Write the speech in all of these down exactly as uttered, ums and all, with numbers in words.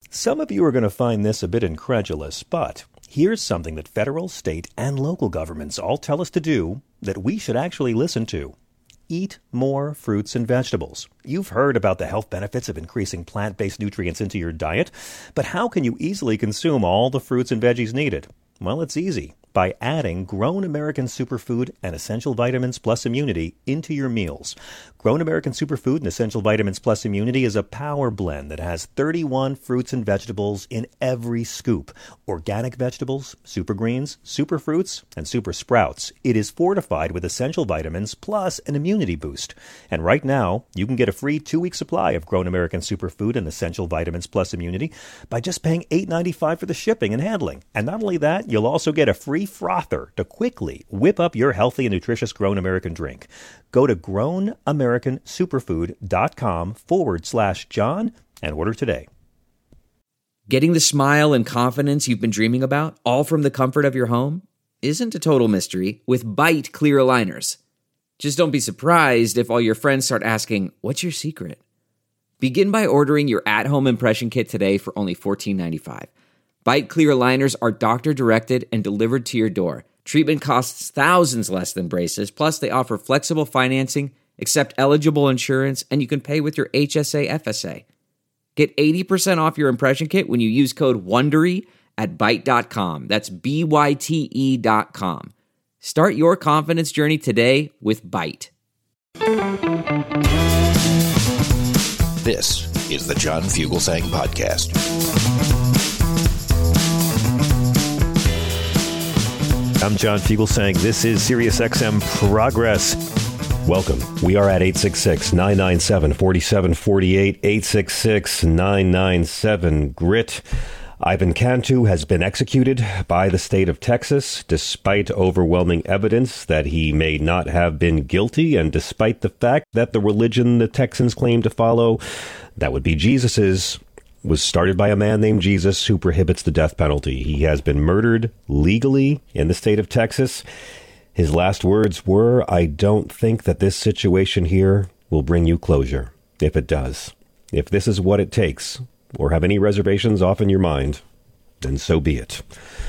Some of you are going to find this a bit incredulous, but here's something that federal, state, and local governments all tell us to do that we should actually listen to. Eat more fruits and vegetables. You've heard about the health benefits of increasing plant-based nutrients into your diet, but how can you easily consume all the fruits and veggies needed? Well, it's easy. By adding Grown American Superfood and Essential Vitamins Plus Immunity into your meals. Grown American Superfood and Essential Vitamins Plus Immunity is a power blend that has thirty-one fruits and vegetables in every scoop. Organic vegetables, super greens, super fruits, and super sprouts. It is fortified with essential vitamins plus an immunity boost. And right now, you can get a free two-week supply of Grown American Superfood and Essential Vitamins Plus Immunity by just paying eight dollars and ninety-five cents for the shipping and handling. And not only that, you'll also get a free frother to quickly whip up your healthy and nutritious Grown American drink. Go to grownamericansuperfood.com forward slash John and order today. Getting the smile and confidence you've been dreaming about, all from the comfort of your home, isn't a total mystery with Byte clear aligners. Just don't be surprised if all your friends start asking, "What's your secret?" Begin by ordering your at-home impression kit today for only fourteen ninety-five. Byte clear aligners are doctor-directed and delivered to your door. Treatment costs thousands less than braces, plus they offer flexible financing, accept eligible insurance, and you can pay with your H S A F S A. Get eighty percent off your impression kit when you use code WONDERY at byte dot com. That's B Y T E dot com. Start your confidence journey today with Byte. This is the John Fugelsang Podcast. I'm John Fugelsang. This is SiriusXM Progress. Welcome. We are at eight six six, nine nine seven, four seven four eight, eight six six, nine nine seven, GRIT. Ivan Cantu has been executed by the state of Texas, despite overwhelming evidence that he may not have been guilty, and despite the fact that the religion the Texans claim to follow, that would be Jesus's, was started by a man named Jesus who prohibits the death penalty. He has been murdered legally in the state of Texas. His last words were, "I don't think that this situation here will bring you closure. If it does, if this is what it takes, or have any reservations off in your mind, then so be it."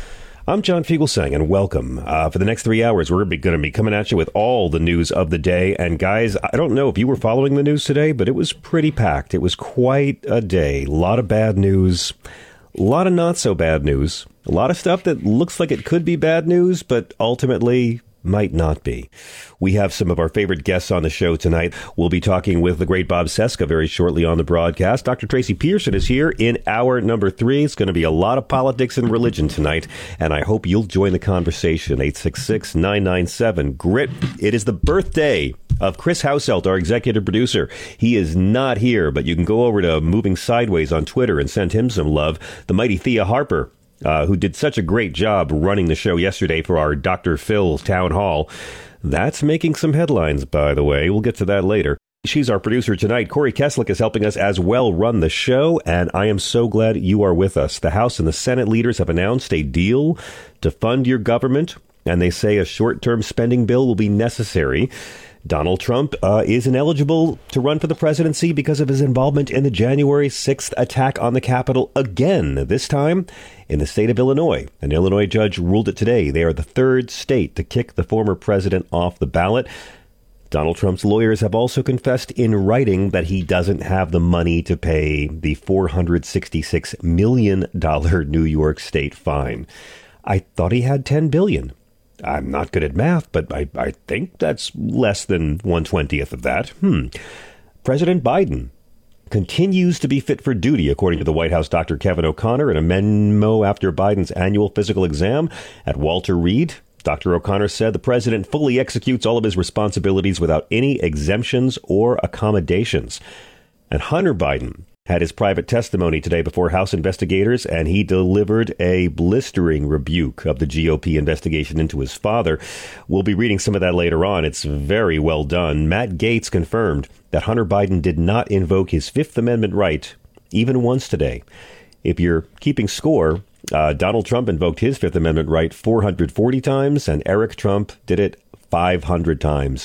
I'm John Fugelsang, and welcome. Uh, for the next three hours, we're going to be coming at you with all the news of the day. And guys, I don't know if you were following the news today, but it was pretty packed. It was quite a day. A lot of bad news, a lot of not so bad news, a lot of stuff that looks like it could be bad news, but ultimately might not be. We have some of our favorite guests on the show tonight. We'll be talking with the great Bob Cesca very shortly on the broadcast. Doctor Tracy Pearson is here in hour number three. It's going to be a lot of politics and religion tonight, and I hope you'll join the conversation. eight six six, nine nine seven, GRIT. It is the birthday of Chris Hauselt, our executive producer. He is not here, but you can go over to Moving Sideways on Twitter and send him some love. The mighty Thea Harper, Uh, who did such a great job running the show yesterday for our Doctor Phil town hall. That's making some headlines, by the way. We'll get to that later. She's our producer tonight. Corey Keslick is helping us as well run the show, and I am so glad you are with us. The House and the Senate leaders have announced a deal to fund your government, and they say a short-term spending bill will be necessary. Donald Trump uh, is ineligible to run for the presidency because of his involvement in the January sixth attack on the Capitol again, this time in the state of Illinois. An Illinois judge ruled it today. They are the third state to kick the former president off the ballot. Donald Trump's lawyers have also confessed in writing that he doesn't have the money to pay the four hundred sixty-six million dollars New York State fine. I thought he had ten billion dollars. I'm not good at math, but I, I think that's less than one twentieth of that. Hmm. President Biden continues to be fit for duty, according to the White House Doctor Kevin O'Connor, in a memo after Biden's annual physical exam at Walter Reed. Doctor O'Connor said the president fully executes all of his responsibilities without any exemptions or accommodations. And Hunter Biden had his private testimony today before House investigators, and he delivered a blistering rebuke of the G O P investigation into his father. We'll be reading some of that later on. It's very well done. Matt Gaetz confirmed that Hunter Biden did not invoke his Fifth Amendment right even once today. If you're keeping score, uh, Donald Trump invoked his Fifth Amendment right four hundred forty times, and Eric Trump did it five hundred times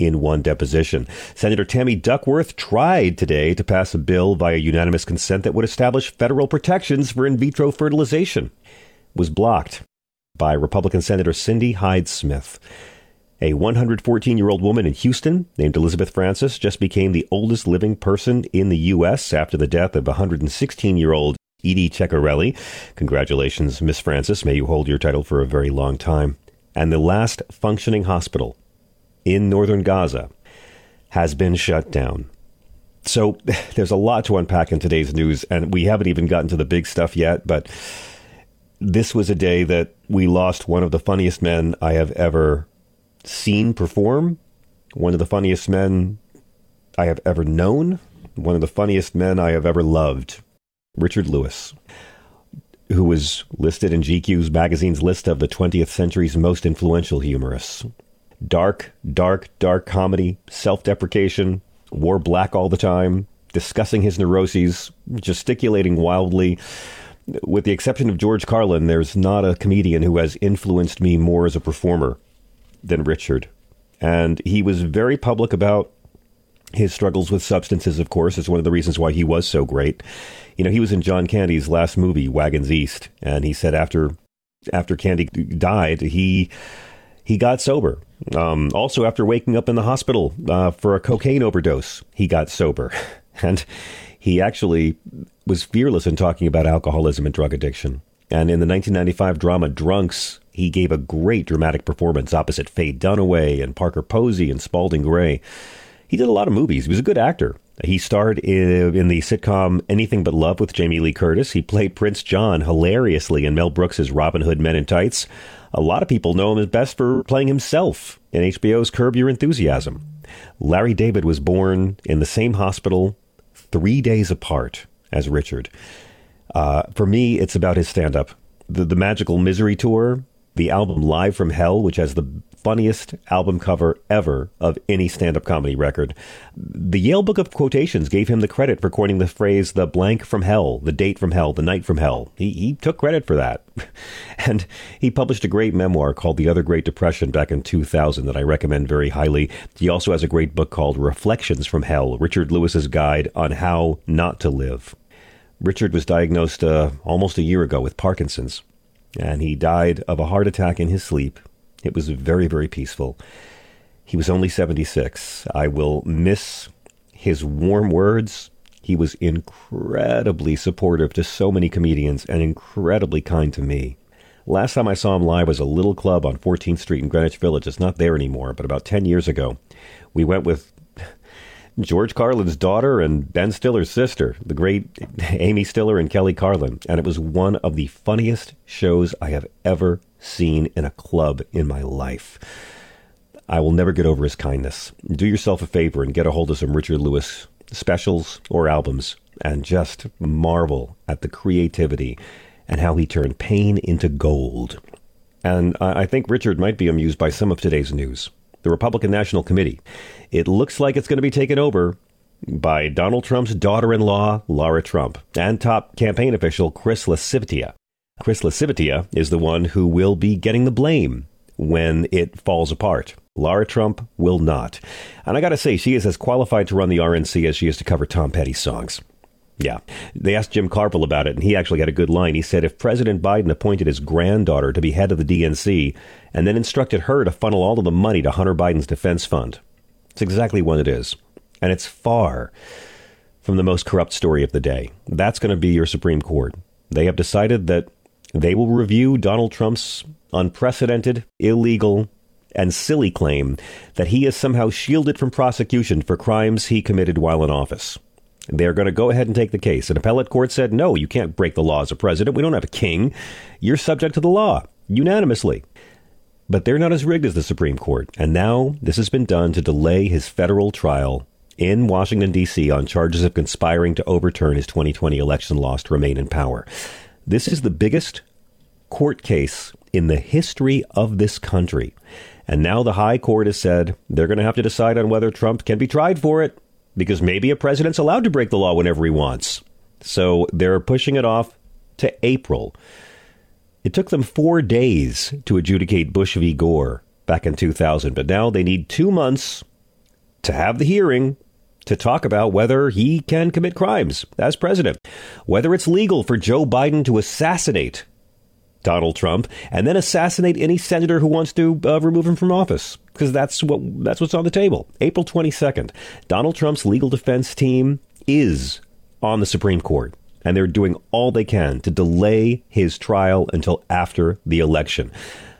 in one deposition. Senator Tammy Duckworth tried today to pass a bill via unanimous consent that would establish federal protections for in vitro fertilization. Was blocked by Republican Senator Cindy Hyde-Smith. A one hundred fourteen-year-old woman in Houston named Elizabeth Francis just became the oldest living person in the U S after the death of one hundred sixteen-year-old Edie Ceccarelli. Congratulations, Miss Francis. May you hold your title for a very long time. And the last functioning hospital in northern Gaza has been shut down. So there's a lot to unpack in today's news, and we haven't even gotten to the big stuff yet, but this was a day that we lost one of the funniest men I have ever seen perform, one of the funniest men I have ever known, one of the funniest men I have ever loved, Richard Lewis, who was listed in G Q's magazine's list of the twentieth century's most influential humorists. Dark, dark, dark comedy, self-deprecation, wore black all the time, discussing his neuroses, gesticulating wildly. With the exception of George Carlin, there's not a comedian who has influenced me more as a performer than Richard. And he was very public about his struggles with substances, of course. It's one of the reasons why he was so great. You know, he was in John Candy's last movie, Wagons East, and he said after after Candy died, he he got sober. Um, also, after waking up in the hospital uh, for a cocaine overdose, he got sober. And he actually was fearless in talking about alcoholism and drug addiction. And in the nineteen ninety-five drama Drunks, he gave a great dramatic performance opposite Faye Dunaway and Parker Posey and Spalding Gray. He did a lot of movies. He was a good actor. He starred in, in the sitcom Anything But Love with Jamie Lee Curtis. He played Prince John hilariously in Mel Brooks' Robin Hood Men in Tights. A lot of people know him as best for playing himself in H B O's Curb Your Enthusiasm. Larry David was born in the same hospital three days apart as Richard. Uh, for me, it's about his stand-up. The, the Magical Misery Tour, the album Live from Hell, which has the funniest album cover ever of any stand-up comedy record. The Yale Book of Quotations gave him the credit for coining the phrase, the blank from hell, the date from hell, the night from hell. He, he took credit for that. And he published a great memoir called The Other Great Depression back in two thousand that I recommend very highly. He also has a great book called Reflections from Hell, Richard Lewis's Guide on How Not to Live. Richard was diagnosed uh, almost a year ago with Parkinson's, and he died of a heart attack in his sleep. It was very, very peaceful. He was only seventy-six. I will miss his warm words. He was incredibly supportive to so many comedians and incredibly kind to me. Last time I saw him live was a little club on fourteenth Street in Greenwich Village. It's not there anymore, but about ten years ago. We went with George Carlin's daughter and Ben Stiller's sister, the great Amy Stiller and Kelly Carlin. And it was one of the funniest shows I have ever seen in a club in my life. I will never get over his kindness. Do yourself a favor and get a hold of some Richard Lewis specials or albums and just marvel at the creativity and how he turned pain into gold. And I think Richard might be amused by some of today's news. The Republican National Committee. It looks like it's going to be taken over by Donald Trump's daughter-in-law, Laura Trump, and top campaign official Chris LaCivita. Chris LaCivita is the one who will be getting the blame when it falls apart. Laura Trump will not. And I got to say, she is as qualified to run the R N C as she is to cover Tom Petty's songs. Yeah. They asked Jim Carville about it, and he actually had a good line. He said if President Biden appointed his granddaughter to be head of the D N C and then instructed her to funnel all of the money to Hunter Biden's defense fund, it's exactly what it is. And it's far from the most corrupt story of the day. That's going to be your Supreme Court. They have decided that they will review Donald Trump's unprecedented, illegal, and silly claim that he is somehow shielded from prosecution for crimes he committed while in office. They're going to go ahead and take the case. An appellate court said, no, you can't break the law as a president. We don't have a king. You're subject to the law, unanimously. But they're not as rigged as the Supreme Court. And now this has been done to delay his federal trial in Washington, D C on charges of conspiring to overturn his twenty twenty election loss to remain in power. This is the biggest court case in the history of this country. And now the high court has said they're going to have to decide on whether Trump can be tried for it, because maybe a president's allowed to break the law whenever he wants. So they're pushing it off to April. It took them four days to adjudicate Bush v. Gore back in two thousand, but now they need two months to have the hearing to talk about whether he can commit crimes as president, whether it's legal for Joe Biden to assassinate Donald Trump and then assassinate any senator who wants to uh, remove him from office, because that's what that's what's on the table. April twenty-second, Donald Trump's legal defense team is on the Supreme Court, and they're doing all they can to delay his trial until after the election.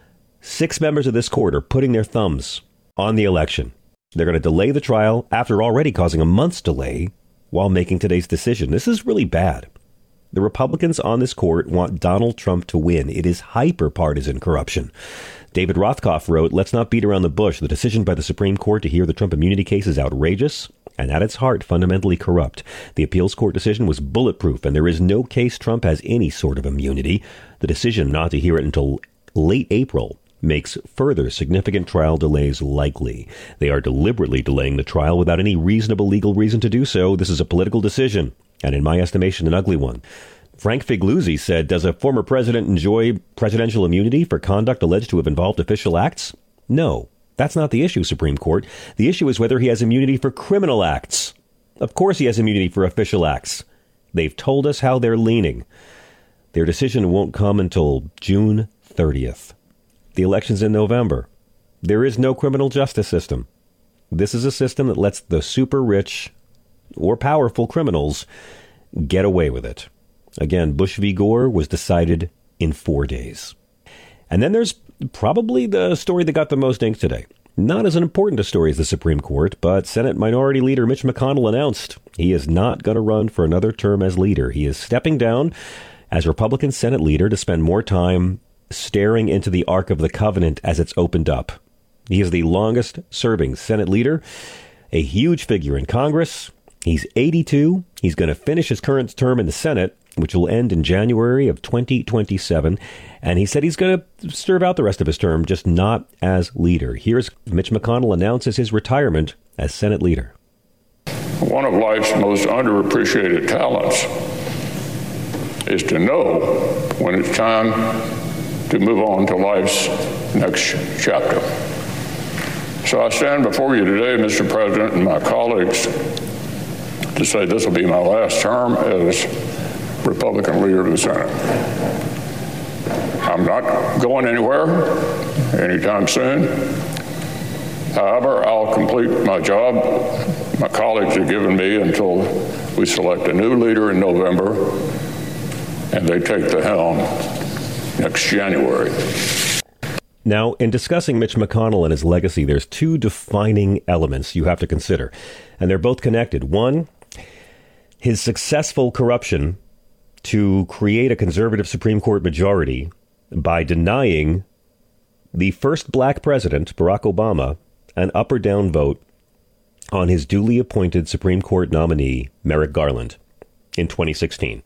Six members of this court are putting their thumbs on the election. They're going to delay the trial after already causing a month's delay while making today's decision. This is really bad. The Republicans on this court want Donald Trump to win. It is hyper-partisan corruption. David Rothkopf wrote, "Let's not beat around the bush. The decision by the Supreme Court to hear the Trump immunity case is outrageous and at its heart fundamentally corrupt. The appeals court decision was bulletproof, and there is no case Trump has any sort of immunity. The decision not to hear it until late April makes further significant trial delays likely. They are deliberately delaying the trial without any reasonable legal reason to do so. This is a political decision, and in my estimation, an ugly one." Frank Figliuzzi said, "Does a former president enjoy presidential immunity for conduct alleged to have involved official acts? No, that's not the issue, Supreme Court. The issue is whether he has immunity for criminal acts. Of course he has immunity for official acts. They've told us how they're leaning. Their decision won't come until June thirtieth. The election's in November. There is no criminal justice system. This is a system that lets the super rich or powerful criminals get away with it. Again, Bush v. Gore was decided in four days. And then there's probably the story that got the most ink today. Not as important a story as the Supreme Court, but Senate Minority Leader Mitch McConnell announced he is not going to run for another term as leader. He is stepping down as Republican Senate leader to spend more time staring into the Ark of the Covenant as it's opened up. He is the longest serving Senate leader, a huge figure in Congress. He's eighty-two. He's going to finish his current term in the Senate, which will end in January of twenty twenty-seven. And he said he's going to serve out the rest of his term, just not as leader. Here's Mitch McConnell announces his retirement as Senate leader. One of life's most underappreciated talents is to know when it's time to move on to life's next chapter. So I stand before you today, Mister President, and my colleagues, to say this will be my last term as Republican leader of the Senate. I'm not going anywhere anytime soon. However, I'll complete my job my colleagues have given me until we select a new leader in November and they take the helm next January. Now, in discussing Mitch McConnell and his legacy, there's two defining elements you have to consider, and they're both connected. One, his successful corruption to create a conservative Supreme Court majority by denying the first black president, Barack Obama, an up or down vote on his duly appointed Supreme Court nominee, Merrick Garland, in twenty sixteen.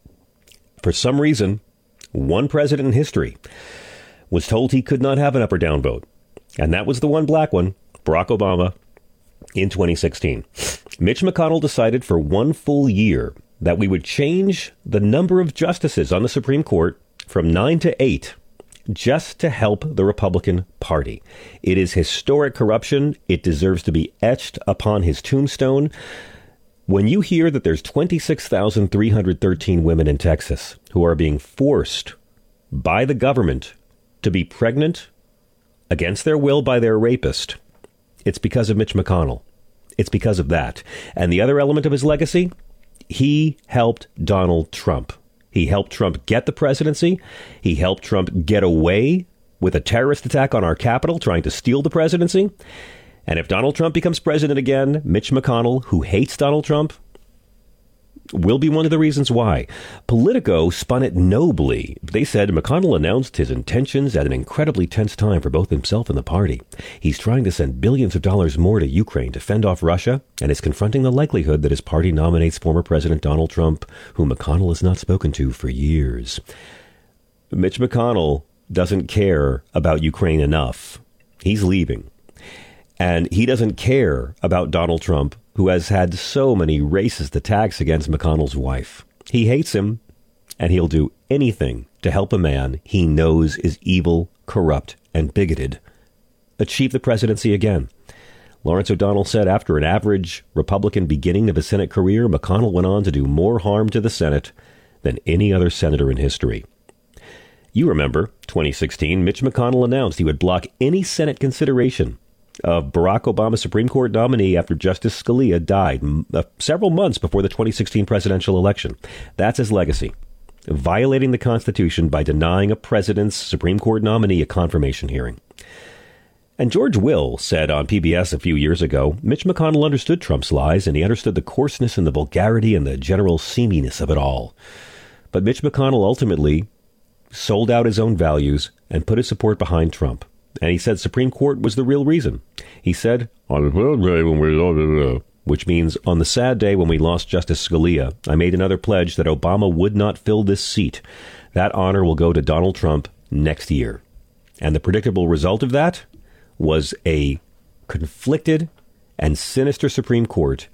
For some reason, one president in history was told he could not have an up or down vote, and that was the one black one, Barack Obama, in twenty sixteen. Mitch McConnell decided for one full year that we would change the number of justices on the Supreme Court from nine to eight, just to help the Republican Party. It is historic corruption. It deserves to be etched upon his tombstone. When you hear that there's twenty-six thousand three hundred thirteen women in Texas who are being forced by the government to be pregnant against their will by their rapist, it's because of Mitch McConnell. It's because of that. And the other element of his legacy, he helped Donald Trump. He helped Trump get the presidency. He helped Trump get away with a terrorist attack on our Capitol, trying to steal the presidency. And if Donald Trump becomes president again, Mitch McConnell, who hates Donald Trump, will be one of the reasons why. Politico spun it nobly. They said McConnell announced his intentions at an incredibly tense time for both himself and the party. He's trying to send billions of dollars more to Ukraine to fend off Russia, and is confronting the likelihood that his party nominates former President Donald Trump, whom McConnell has not spoken to for years. Mitch McConnell doesn't care about Ukraine enough. He's leaving. And he doesn't care about Donald Trump, who has had so many racist attacks against McConnell's wife. He hates him, and he'll do anything to help a man he knows is evil, corrupt, and bigoted achieve the presidency again. Lawrence O'Donnell said after an average Republican beginning of his Senate career, McConnell went on to do more harm to the Senate than any other senator in history. You remember, twenty sixteen, Mitch McConnell announced he would block any Senate consideration of Barack Obama's Supreme Court nominee after Justice Scalia died uh, several months before the twenty sixteen presidential election. That's his legacy, violating the Constitution by denying a president's Supreme Court nominee a confirmation hearing. And George Will said on P B S a few years ago, Mitch McConnell understood Trump's lies, and he understood the coarseness and the vulgarity and the general seaminess of it all. But Mitch McConnell ultimately sold out his own values and put his support behind Trump. And he said Supreme Court was the real reason. He said, on the sad day when we lost, which means on the sad day when we lost Justice Scalia, I made another pledge that Obama would not fill this seat. That honor will go to Donald Trump next year. And the predictable result of that was a conflicted and sinister Supreme Court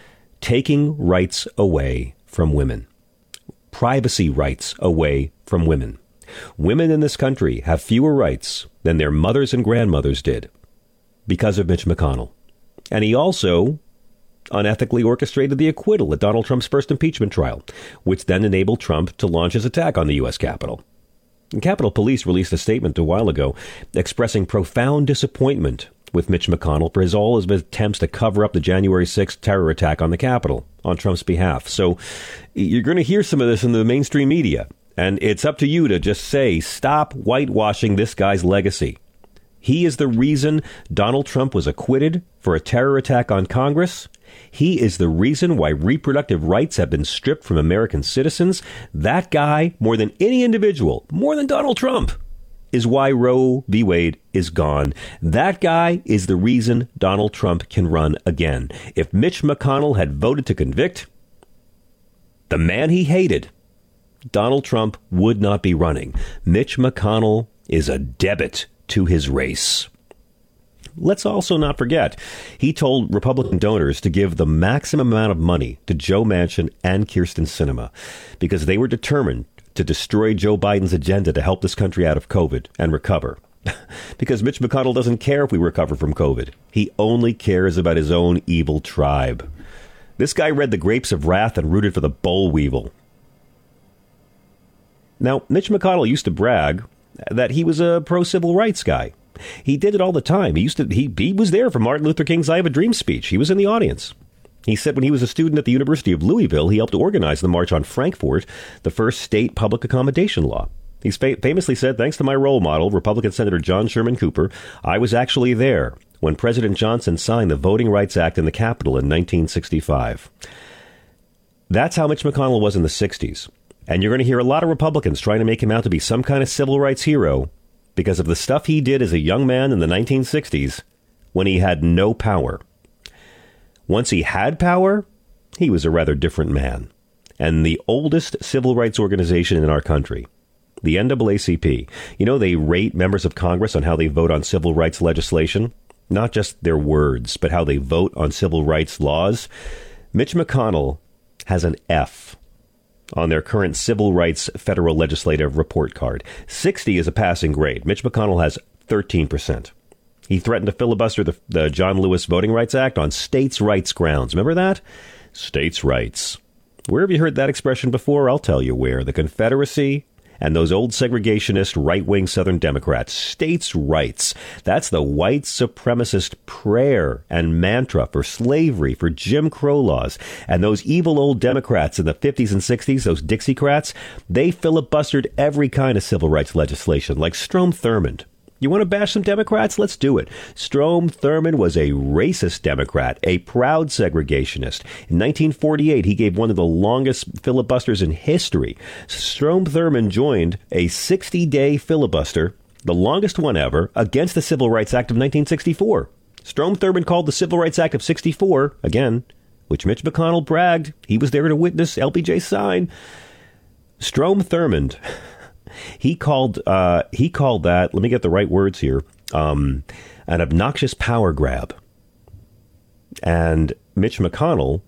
taking rights away from women, privacy rights away from women. Women in this country have fewer rights than their mothers and grandmothers did because of Mitch McConnell. And he also unethically orchestrated the acquittal at Donald Trump's first impeachment trial, which then enabled Trump to launch his attack on the U S Capitol. And Capitol Police released a statement a while ago expressing profound disappointment with Mitch McConnell for his all his attempts to cover up the January sixth terror attack on the Capitol on Trump's behalf. So you're going to hear some of this in the mainstream media. And it's up to you to just say, stop whitewashing this guy's legacy. He is the reason Donald Trump was acquitted for a terror attack on Congress. He is the reason why reproductive rights have been stripped from American citizens. That guy, more than any individual, more than Donald Trump, is why Roe v. Wade is gone. That guy is the reason Donald Trump can run again. If Mitch McConnell had voted to convict the man he hated, Donald Trump would not be running. Mitch McConnell is a debit to his race. Let's also not forget, he told Republican donors to give the maximum amount of money to Joe Manchin and Kyrsten Sinema because they were determined to destroy Joe Biden's agenda to help this country out of COVID and recover. Because Mitch McConnell doesn't care if we recover from COVID. He only cares about his own evil tribe. This guy read the grapes of wrath and rooted for the boll weevil. Now, Mitch McConnell used to brag that he was a pro-civil rights guy. He did it all the time. He used to. He, he was there for Martin Luther King's I Have a Dream speech. He was in the audience. He said when he was a student at the University of Louisville, he helped organize the March on Frankfurt, the first state public accommodation law. He fa- famously said, thanks to my role model, Republican Senator John Sherman Cooper, I was actually there when President Johnson signed the Voting Rights Act in the Capitol in nineteen sixty-five. That's how Mitch McConnell was in the sixties. And you're going to hear a lot of Republicans trying to make him out to be some kind of civil rights hero because of the stuff he did as a young man in the nineteen sixties when he had no power. Once he had power, he was a rather different man. And the oldest civil rights organization in our country, the N double A C P, you know, they rate members of Congress on how they vote on civil rights legislation, not just their words, but how they vote on civil rights laws. Mitch McConnell has an F on their current Civil Rights Federal Legislative Report Card. sixty is a passing grade. Mitch McConnell has thirteen percent. He threatened to filibuster the, the John Lewis Voting Rights Act on states' rights grounds. Remember that? States' rights. Where have you heard that expression before? I'll tell you where. The Confederacy and those old segregationist right-wing Southern Democrats. States' rights. That's the white supremacist prayer and mantra for slavery, for Jim Crow laws. And those evil old Democrats in the fifties and sixties, those Dixiecrats, they filibustered every kind of civil rights legislation, like Strom Thurmond. You want to bash some Democrats? Let's do it. Strom Thurmond was a racist Democrat, a proud segregationist. In nineteen forty-eight, he gave one of the longest filibusters in history. Strom Thurmond joined a sixty-day filibuster, the longest one ever, against the Civil Rights Act of nineteen sixty-four. Strom Thurmond called the Civil Rights Act of sixty-four, again, which Mitch McConnell bragged he was there to witness L B J sign. Strom Thurmond... He called uh, he called that, let me get the right words here, um, an obnoxious power grab. And Mitch McConnell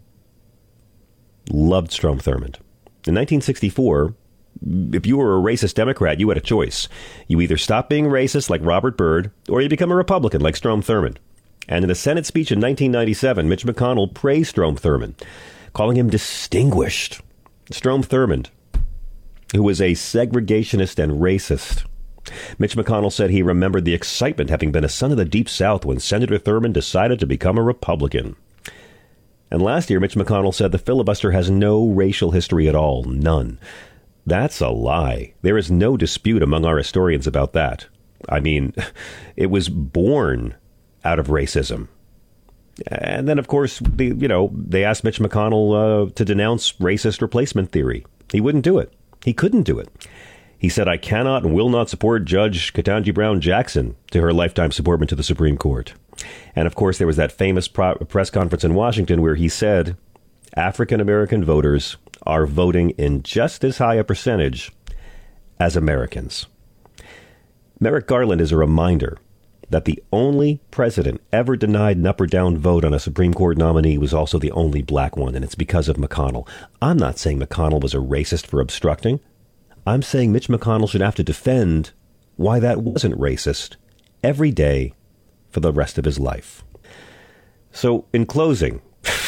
loved Strom Thurmond. In nineteen sixty-four, if you were a racist Democrat, you had a choice. You either stop being racist like Robert Byrd, or you become a Republican like Strom Thurmond. And in a Senate speech in nineteen ninety-seven, Mitch McConnell praised Strom Thurmond, calling him distinguished. Strom Thurmond, who was a segregationist and racist. Mitch McConnell said he remembered the excitement having been a son of the Deep South when Senator Thurmond decided to become a Republican. And last year, Mitch McConnell said the filibuster has no racial history at all. None. That's a lie. There is no dispute among our historians about that. I mean, it was born out of racism. And then, of course, the, you know, they asked Mitch McConnell uh, to denounce racist replacement theory. He wouldn't do it. He couldn't do it. He said, I cannot and will not support Judge Ketanji Brown Jackson to her lifetime supportment to the Supreme Court. And of course, there was that famous pro- press conference in Washington where he said African-American voters are voting in just as high a percentage as Americans. Merrick Garland is a reminder that the only president ever denied an up or down vote on a Supreme Court nominee was also the only black one, and it's because of McConnell. I'm not saying McConnell was a racist for obstructing. I'm saying Mitch McConnell should have to defend why that wasn't racist every day for the rest of his life. So, in closing,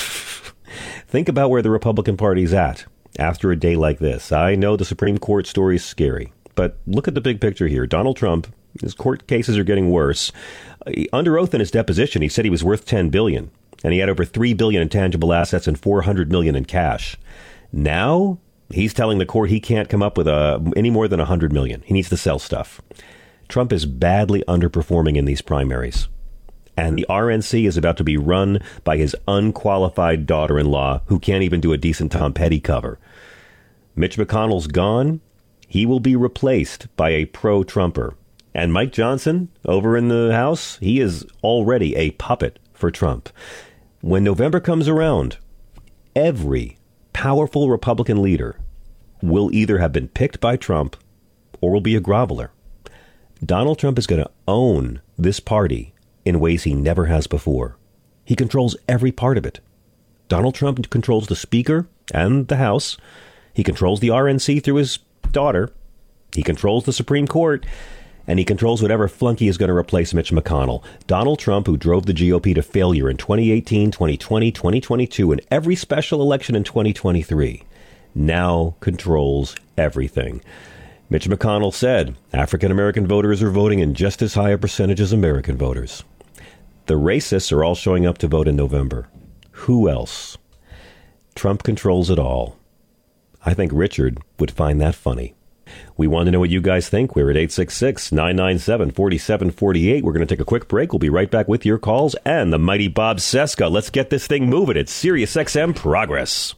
think about where the Republican Party's at after a day like this. I know the Supreme Court story is scary, but look at the big picture here. Donald Trump, his court cases are getting worse. Under oath in his deposition, he said he was worth ten billion dollars, and he had over three billion dollars in tangible assets and four hundred million dollars in cash. Now, he's telling the court he can't come up with a, any more than one hundred million dollars. He needs to sell stuff. Trump is badly underperforming in these primaries. And the R N C is about to be run by his unqualified daughter-in-law, who can't even do a decent Tom Petty cover. Mitch McConnell's gone. He will be replaced by a pro-Trumper. And Mike Johnson, over in the House, he is already a puppet for Trump. When November comes around, every powerful Republican leader will either have been picked by Trump or will be a groveler. Donald Trump is going to own this party in ways he never has before. He controls every part of it. Donald Trump controls the Speaker and the House. He controls the R N C through his daughter. He controls the Supreme Court. And he controls whatever flunky is going to replace Mitch McConnell. Donald Trump, who drove the G O P to failure in twenty eighteen, twenty twenty, twenty twenty-two, and every special election in twenty twenty-three, now controls everything. Mitch McConnell said African-American voters are voting in just as high a percentage as American voters. The racists are all showing up to vote in November. Who else? Trump controls it all. I think Richard would find that funny. We want to know what you guys think. We're at eight six six, nine nine seven, four seven four eight. We're going to take a quick break. We'll be right back with your calls and the mighty Bob Cesca. Let's get this thing moving. It's Sirius X M Progress.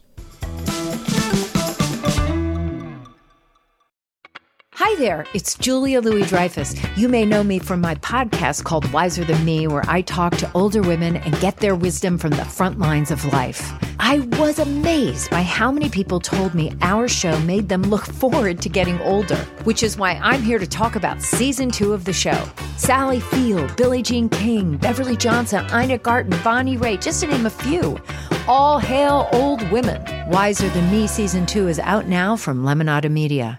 Hi there, it's Julia Louis-Dreyfus. You may know me from my podcast called Wiser Than Me, where I talk to older women and get their wisdom from the front lines of life. I was amazed by how many people told me our show made them look forward to getting older, which is why I'm here to talk about season two of the show. Sally Field, Billie Jean King, Beverly Johnson, Ina Garten, Bonnie Raitt, just to name a few. All hail old women. Wiser Than Me season two is out now from Lemonada Media.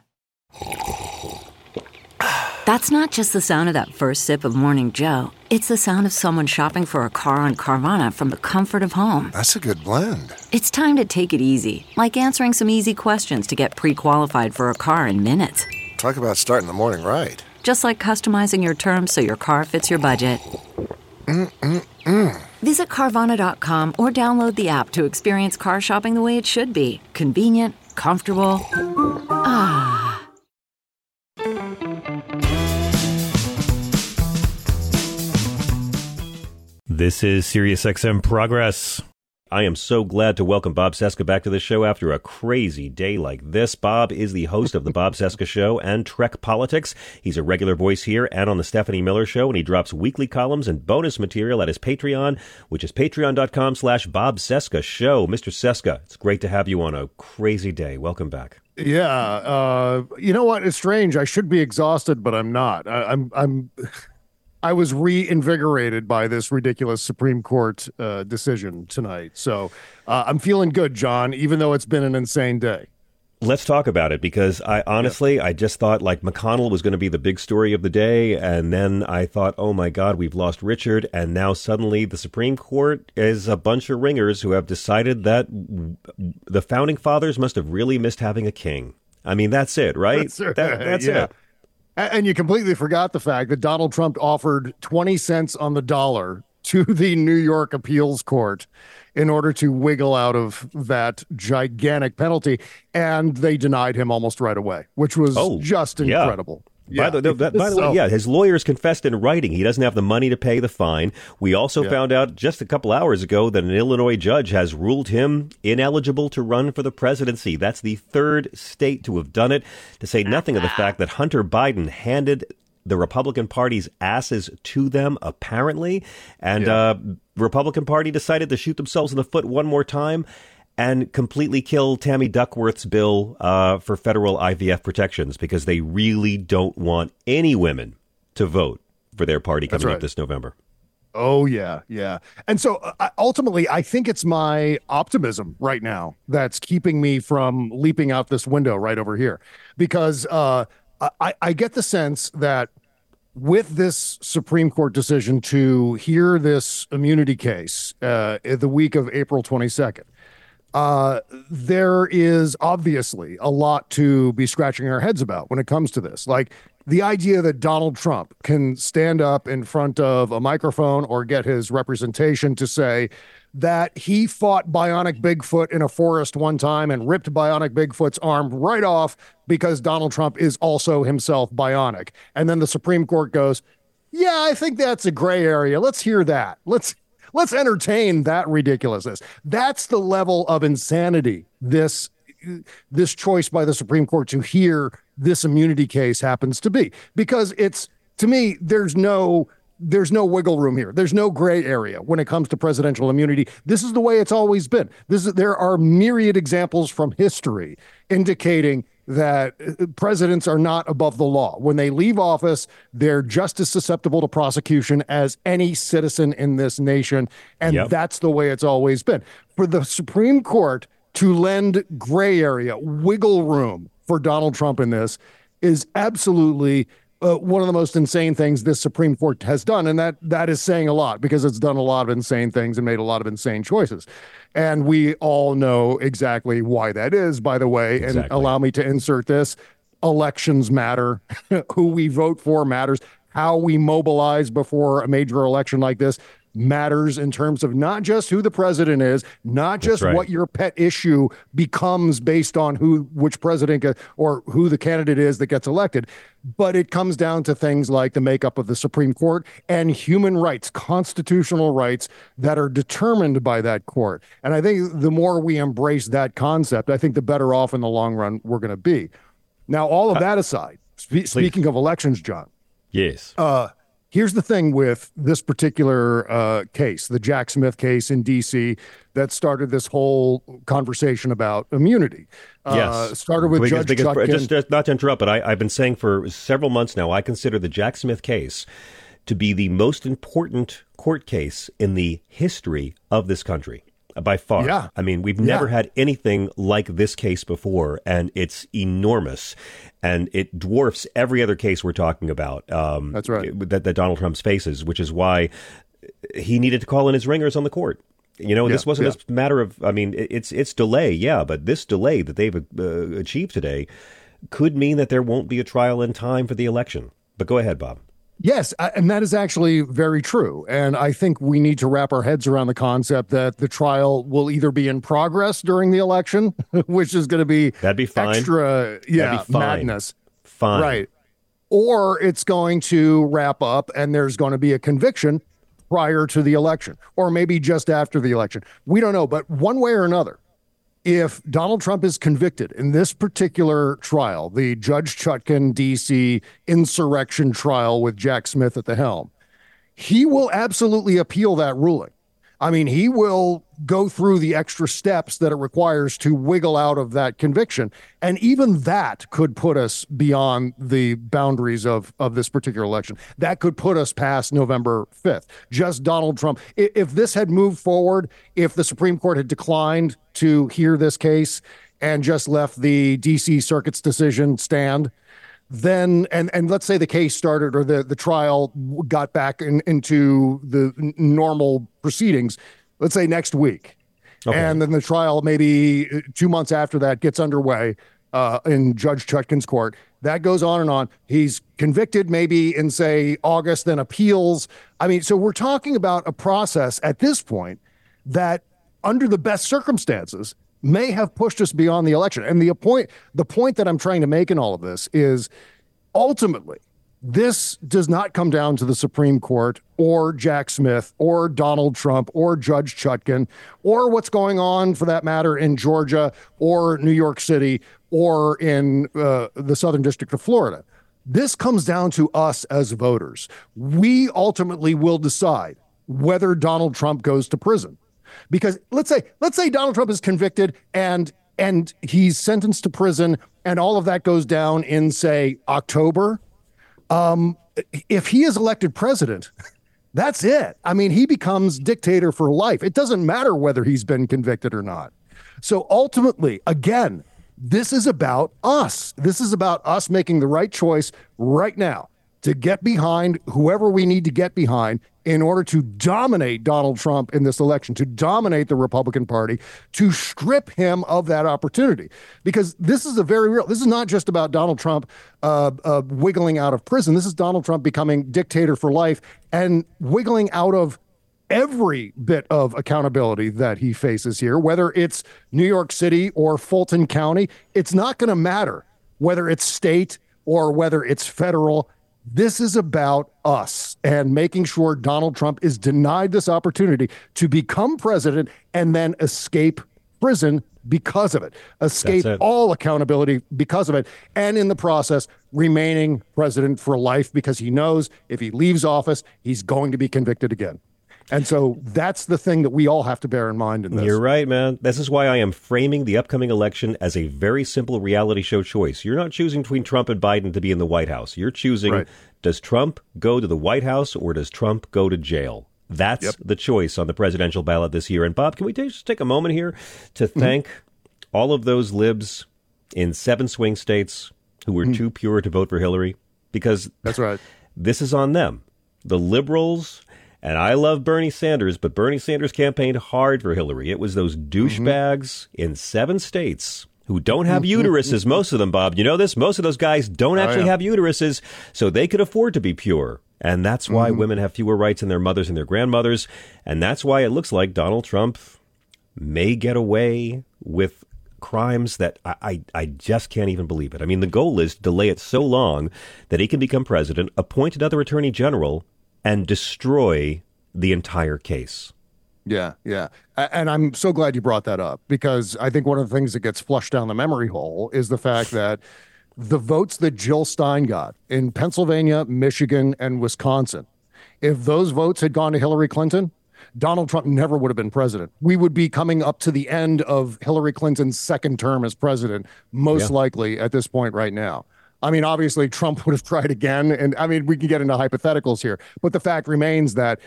That's not just the sound of that first sip of Morning Joe. It's the sound of someone shopping for a car on Carvana from the comfort of home. That's a good blend. It's time to take it easy, like answering some easy questions to get pre-qualified for a car in minutes. Talk about starting the morning right. Just like customizing your terms so your car fits your budget. Mm-mm-mm. Visit Carvana dot com or download the app to experience car shopping the way it should be. Convenient, comfortable. Ah. This is Sirius X M Progress. I am so glad to welcome Bob Cesca back to the show after a crazy day like this. Bob is the host of The Bob Cesca Show and Trek Politics. He's a regular voice here and on The Stephanie Miller Show, and he drops weekly columns and bonus material at his Patreon, which is patreon dot com slash Bob Cesca Show. Mister Cesca, it's great to have you on a crazy day. Welcome back. Yeah. Uh, you know what? It's strange. I should be exhausted, but I'm not. I, I'm... I'm... I was reinvigorated by this ridiculous Supreme Court uh, decision tonight. So uh, I'm feeling good, John, even though it's been an insane day. Let's talk about it, because I honestly, yeah. I just thought like McConnell was going to be the big story of the day. And then I thought, oh, my God, we've lost Richard. And now suddenly the Supreme Court is a bunch of ringers who have decided that the founding fathers must have really missed having a king. I mean, that's it, right? That's, right. That, that's yeah. it. And you completely forgot the fact that Donald Trump offered twenty cents on the dollar to the New York appeals court in order to wiggle out of that gigantic penalty. And they denied him almost right away, which was oh, just incredible. Yeah. Yeah. By the, by the so, way, yeah, his lawyers confessed in writing he doesn't have the money to pay the fine. We also yeah. found out just a couple hours ago that an Illinois judge has ruled him ineligible to run for the presidency. That's the third state to have done it, to say nothing of the fact that Hunter Biden handed the Republican Party's asses to them, apparently. And yeah. uh Republican Party decided to shoot themselves in the foot one more time and completely kill Tammy Duckworth's bill uh, for federal I V F protections, because they really don't want any women to vote for their party coming right. up this November. Oh, yeah, yeah. And so uh, ultimately, I think it's my optimism right now that's keeping me from leaping out this window right over here, because uh, I, I get the sense that with this Supreme Court decision to hear this immunity case uh, the week of April twenty-second, Uh, there is obviously a lot to be scratching our heads about when it comes to this. Like the idea that Donald Trump can stand up in front of a microphone or get his representation to say that he fought Bionic Bigfoot in a forest one time and ripped Bionic Bigfoot's arm right off because Donald Trump is also himself bionic. And then the Supreme Court goes, yeah, I think that's a gray area. Let's hear that. Let's Let's entertain that ridiculousness. That's the level of insanity this this choice by the Supreme Court to hear this immunity case happens to be. Because it's, to me, there's no there's no wiggle room here. There's no gray area when it comes to presidential immunity. This is the way it's always been. This is, there are myriad examples from history indicating that presidents are not above the law. When they leave office, they're just as susceptible to prosecution as any citizen in this nation. And yep. that's the way it's always been. For the Supreme Court to lend gray area, wiggle room for Donald Trump in this is absolutely uh, one of the most insane things this Supreme Court has done. And that that is saying a lot, because it's done a lot of insane things and made a lot of insane choices. And we all know exactly why that is, by the way. Exactly. And allow me to insert this. Elections matter. Who we vote for matters. How we mobilize before a major election like this matters, in terms of not just who the president is, not just right. what your pet issue becomes based on who, which president get, or who the candidate is that gets elected, but it comes down to things like the makeup of the Supreme Court and human rights, constitutional rights that are determined by that court. And I think the more we embrace that concept, I think the better off in the long run we're going to be. Now, all of that aside, spe- speaking of elections, John. Yes. Uh, Here's the thing with this particular uh, case, the Jack Smith case in D C that started this whole conversation about immunity. Uh, yes. Started with because, Judge because, Chutkan. Just, just not to interrupt, but I, I've been saying for several months now, I consider the Jack Smith case to be the most important court case in the history of this country. By far. Yeah. I mean, we've never yeah. had anything like this case before, and it's enormous, and it dwarfs every other case we're talking about. Um, That's right. That, that Donald Trump faces, which is why he needed to call in his ringers on the court. You know, yeah, this wasn't yeah. a matter of, I mean, it's it's delay, yeah, but this delay that they've uh, achieved today could mean that there won't be a trial in time for the election. But go ahead, Bob. Yes, and that is actually very true. And I think we need to wrap our heads around the concept that the trial will either be in progress during the election, which is going to be That'd be fine. extra, yeah, That'd be fine. madness. Fine. Right. Or it's going to wrap up and there's going to be a conviction prior to the election, or maybe just after the election. We don't know, but one way or another, if Donald Trump is convicted in this particular trial, the Judge Chutkan D C insurrection trial with Jack Smith at the helm, he will absolutely appeal that ruling. I mean, he will go through the extra steps that it requires to wiggle out of that conviction. And even that could put us beyond the boundaries of, of this particular election. That could put us past November fifth. Just Donald Trump. If this had moved forward, if the Supreme Court had declined to hear this case, and just left the D C Circuit's decision stand, then and and let's say the case started or the the trial got back in, into the normal proceedings, let's say next week, okay. And then the trial maybe two months after that gets underway uh, in Judge Chutkan's court. That goes on and on. He's convicted maybe in, say, August, then appeals. I mean, so we're talking about a process at this point that, under the best circumstances, may have pushed us beyond the election. And the point, the point that I'm trying to make in all of this is, ultimately, this does not come down to the Supreme Court or Jack Smith or Donald Trump or Judge Chutkan or what's going on, for that matter, in Georgia or New York City or in uh, the Southern District of Florida. This comes down to us as voters. We ultimately will decide whether Donald Trump goes to prison. Because let's say let's say Donald Trump is convicted and and he's sentenced to prison and all of that goes down in, say, October. Um, if he is elected president, that's it. I mean, he becomes dictator for life. It doesn't matter whether he's been convicted or not. So ultimately, again, this is about us. This is about us making the right choice right now to get behind whoever we need to get behind in order to dominate Donald Trump in this election, to dominate the Republican Party, to strip him of that opportunity. Because this is a very real, this is not just about Donald Trump uh, uh, wiggling out of prison. This is Donald Trump becoming dictator for life and wiggling out of every bit of accountability that he faces here, whether it's New York City or Fulton County. It's not going to matter whether it's state or whether it's federal. This is about us and making sure Donald Trump is denied this opportunity to become president and then escape prison because of it, escape it. all accountability because of it, and in the process, remaining president for life because he knows if he leaves office, he's going to be convicted again. And so that's the thing that we all have to bear in mind in this. You're right, man. This is why I am framing the upcoming election as a very simple reality show choice. You're not choosing between Trump and Biden to be in the White House. You're choosing, right. Does Trump go to the White House or does Trump go to jail? That's yep. the choice on the presidential ballot this year. And Bob, can we take, just take a moment here to thank mm-hmm. all of those libs in seven swing states who were mm-hmm. too pure to vote for Hillary? Because that's right. This is on them. The liberals. And I love Bernie Sanders, but Bernie Sanders campaigned hard for Hillary. It was those douchebags mm-hmm. in seven states who don't have uteruses, most of them, Bob. You know this? Most of those guys don't actually oh, yeah. have uteruses, so they could afford to be pure. And that's why mm-hmm. women have fewer rights than their mothers and their grandmothers. And that's why it looks like Donald Trump may get away with crimes that I, I, I just can't even believe it. I mean, the goal is to delay it so long that he can become president, appoint another attorney general, and destroy the entire case. Yeah, yeah. And I'm so glad you brought that up, because I think one of the things that gets flushed down the memory hole is the fact that the votes that Jill Stein got in Pennsylvania, Michigan, and Wisconsin, if those votes had gone to Hillary Clinton, Donald Trump never would have been president. We would be coming up to the end of Hillary Clinton's second term as president, most yeah. likely at this point right now. I mean, obviously, Trump would have tried again. And I mean, we can get into hypotheticals here. But the fact remains that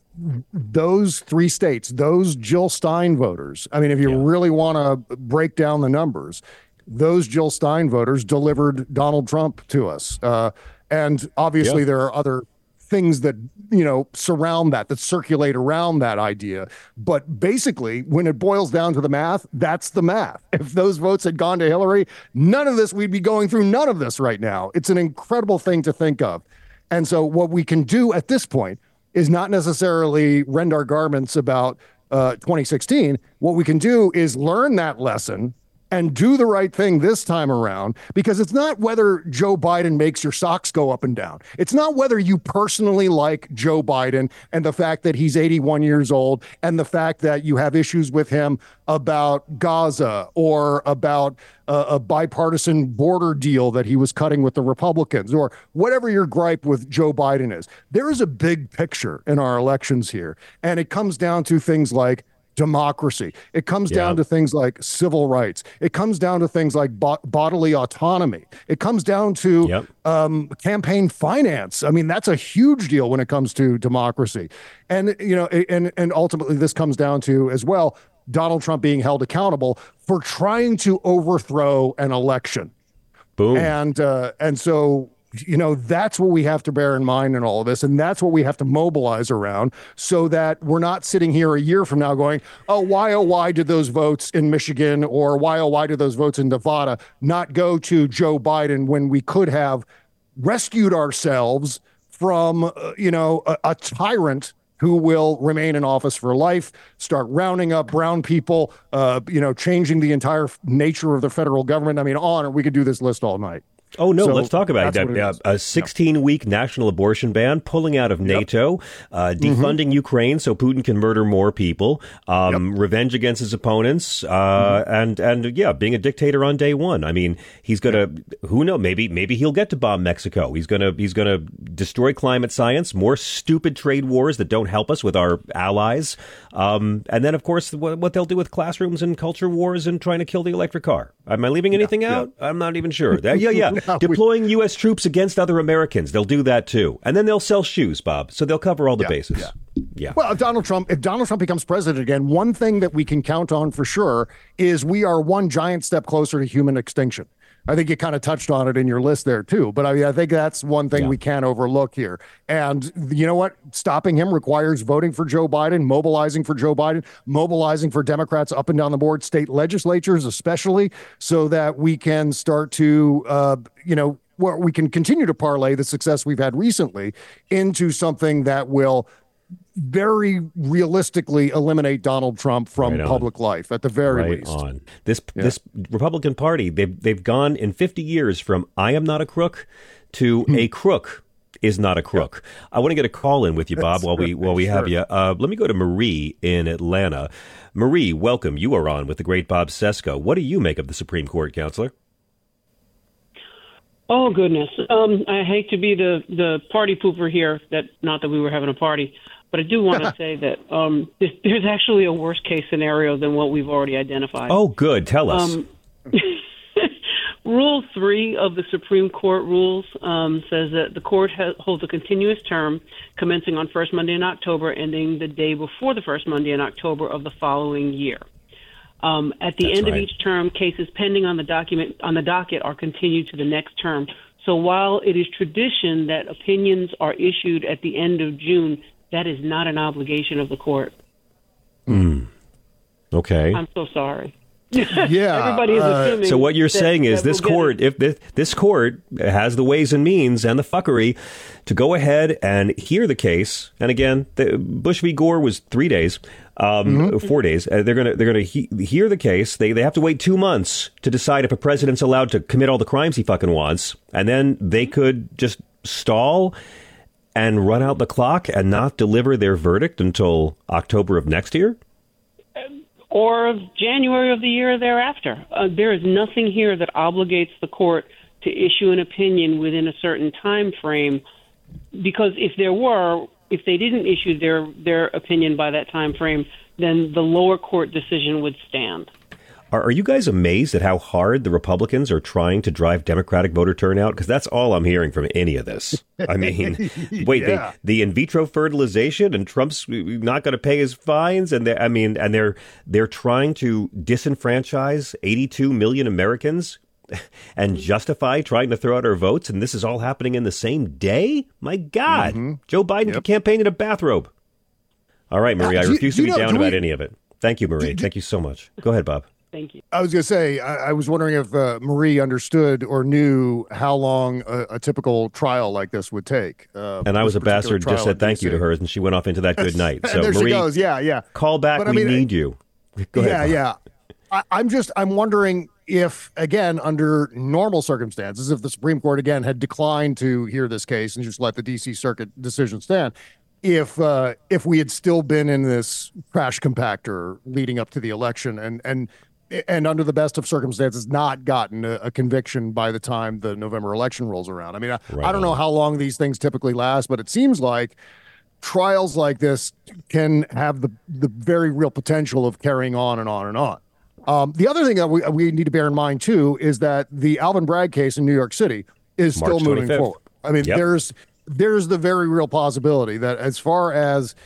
those three states, those Jill Stein voters, I mean, if you yeah. really want to break down the numbers, those Jill Stein voters delivered Donald Trump to us. Uh, and obviously, yeah. there are other things that, you know, surround that, that circulate around that idea. But basically, when it boils down to the math, that's the math. If those votes had gone to Hillary, none of this, we'd be going through none of this right now. It's an incredible thing to think of. And so what we can do at this point is not necessarily rend our garments about uh, twenty sixteen. What we can do is learn that lesson and do the right thing this time around, because it's not whether Joe Biden makes your socks go up and down. It's not whether you personally like Joe Biden and the fact that he's eighty-one years old and the fact that you have issues with him about Gaza or about a, a bipartisan border deal that he was cutting with the Republicans, or whatever your gripe with Joe Biden is. There is a big picture in our elections here, and it comes down to things like democracy. It comes yeah. down to things like civil rights. It comes down to things like bo- bodily autonomy. It comes down to yep. um, campaign finance. I mean, that's a huge deal when it comes to democracy. And, you know, and, and ultimately this comes down to as well, Donald Trump being held accountable for trying to overthrow an election. Boom. And uh, and so, you know, that's what we have to bear in mind in all of this. And that's what we have to mobilize around so that we're not sitting here a year from now going, oh, why, oh, why did those votes in Michigan or why, oh, why did those votes in Nevada not go to Joe Biden when we could have rescued ourselves from, uh, you know, a, a tyrant who will remain in office for life, start rounding up brown people, uh, you know, changing the entire nature of the federal government. I mean, on, we could do this list all night. Oh, no, So let's talk about that's it. what it Uh, is. a sixteen-week national abortion ban, pulling out of NATO, uh, defunding Ukraine so Putin can murder more people, um, revenge against his opponents, uh, and, and yeah, being a dictator on day one. I mean, he's going to, who knows, maybe maybe he'll get to bomb Mexico. He's going to he's going to destroy climate science, more stupid trade wars that don't help us with our allies. Um, and then, of course, what, what they'll do with classrooms and culture wars and trying to kill the electric car. Am I leaving anything out? I'm not even sure. That, yeah, yeah. No, we- Deploying U S troops against other Americans. They'll do that, too. And then they'll sell shoes, Bob. So they'll cover all the Yeah, bases. yeah. Yeah. Well, if Donald Trump, if Donald Trump becomes president again, one thing that we can count on for sure is we are one giant step closer to human extinction. I think you kind of touched on it in your list there, too. But I mean, I think that's one thing Yeah. we can't overlook here. And you know what? Stopping him requires voting for Joe Biden, mobilizing for Joe Biden, mobilizing for Democrats up and down the board, state legislatures especially, so that we can start to, uh, you know, where we can continue to parlay the success we've had recently into something that will very realistically eliminate Donald Trump from Right on. public life at the very Right least. on. This this Republican Party, they've they've gone in fifty years from I am not a crook to a crook is not a crook. I want to get a call in with you, Bob, That's while we right, while we have sure. you. Uh, let me go to Marie in Atlanta. Marie, welcome. You are on with the great Bob Sesko. What do you make of the Supreme Court, counselor? Oh, goodness. Um, I hate to be the, the party pooper here, that not that we were having a party, but I do want to say that um, there's, there's actually a worst case scenario than what we've already identified. Oh, good. Tell us. Um, Rule three of the Supreme Court rules um, says that the court ha- holds a continuous term commencing on first Monday in October, ending the day before the first Monday in October of the following year. Um, at the That's end right. of each term, cases pending on the document on the docket are continued to the next term. So while it is tradition that opinions are issued at the end of June, that is not an obligation of the court. Mm. Okay. I'm so sorry. Yeah. Everybody is uh, assuming. So what you're that- saying is that this we'll get court, it. if this, this court has the ways and means and the fuckery to go ahead and hear the case, and again, the, Bush v. Gore was three days, um, Mm-hmm. four days. Uh, they're gonna they're gonna he, hear the case. They they have to wait two months to decide if a president's allowed to commit all the crimes he fucking wants, and then they could just stall and run out the clock and not deliver their verdict until October of next year. or of January of the year thereafter. Uh, there is nothing here that obligates the court to issue an opinion within a certain time frame, because if there were, if they didn't issue their, their opinion by that time frame, then the lower court decision would stand. Are, are you guys amazed at how hard the Republicans are trying to drive Democratic voter turnout? Because that's all I'm hearing from any of this. I mean, wait, Yeah. the, the in vitro fertilization and Trump's not going to pay his fines, and they, I mean, and they're they're trying to disenfranchise eighty-two million Americans and justify trying to throw out our votes, and this is all happening in the same day. My God, Mm-hmm. Joe Biden Yep. campaigned in a bathrobe. All right, Marie, Uh, I do you- refuse do to you be know- down do about we- any of it. Thank you, Marie. Thank you so much. Go ahead, Bob. Thank you. I was going to say, I, I was wondering if uh, Marie understood or knew how long a, a typical trial like this would take. Uh, And I was this a bastard, particular just trial said in thank you D C. to her, and she went off into that good night. So, and there Marie, she goes. Yeah, yeah. call back. But I we mean, need you. Go yeah, ahead, Bob. yeah. I, I'm just, I'm wondering if, again, under normal circumstances, if the Supreme Court, again, had declined to hear this case and just let the D C Circuit decision stand, if uh, if we had still been in this crash compactor leading up to the election and and and under the best of circumstances not gotten a, a conviction by the time the November election rolls around. I mean, I, Right I don't know on. how long these things typically last, but it seems like trials like this can have the the very real potential of carrying on and on and on. Um, the other thing that we, we need to bear in mind, too, is that the Alvin Bragg case in New York City is still March moving twenty-fifth. forward. I mean, Yep. there's there's the very real possibility that as far as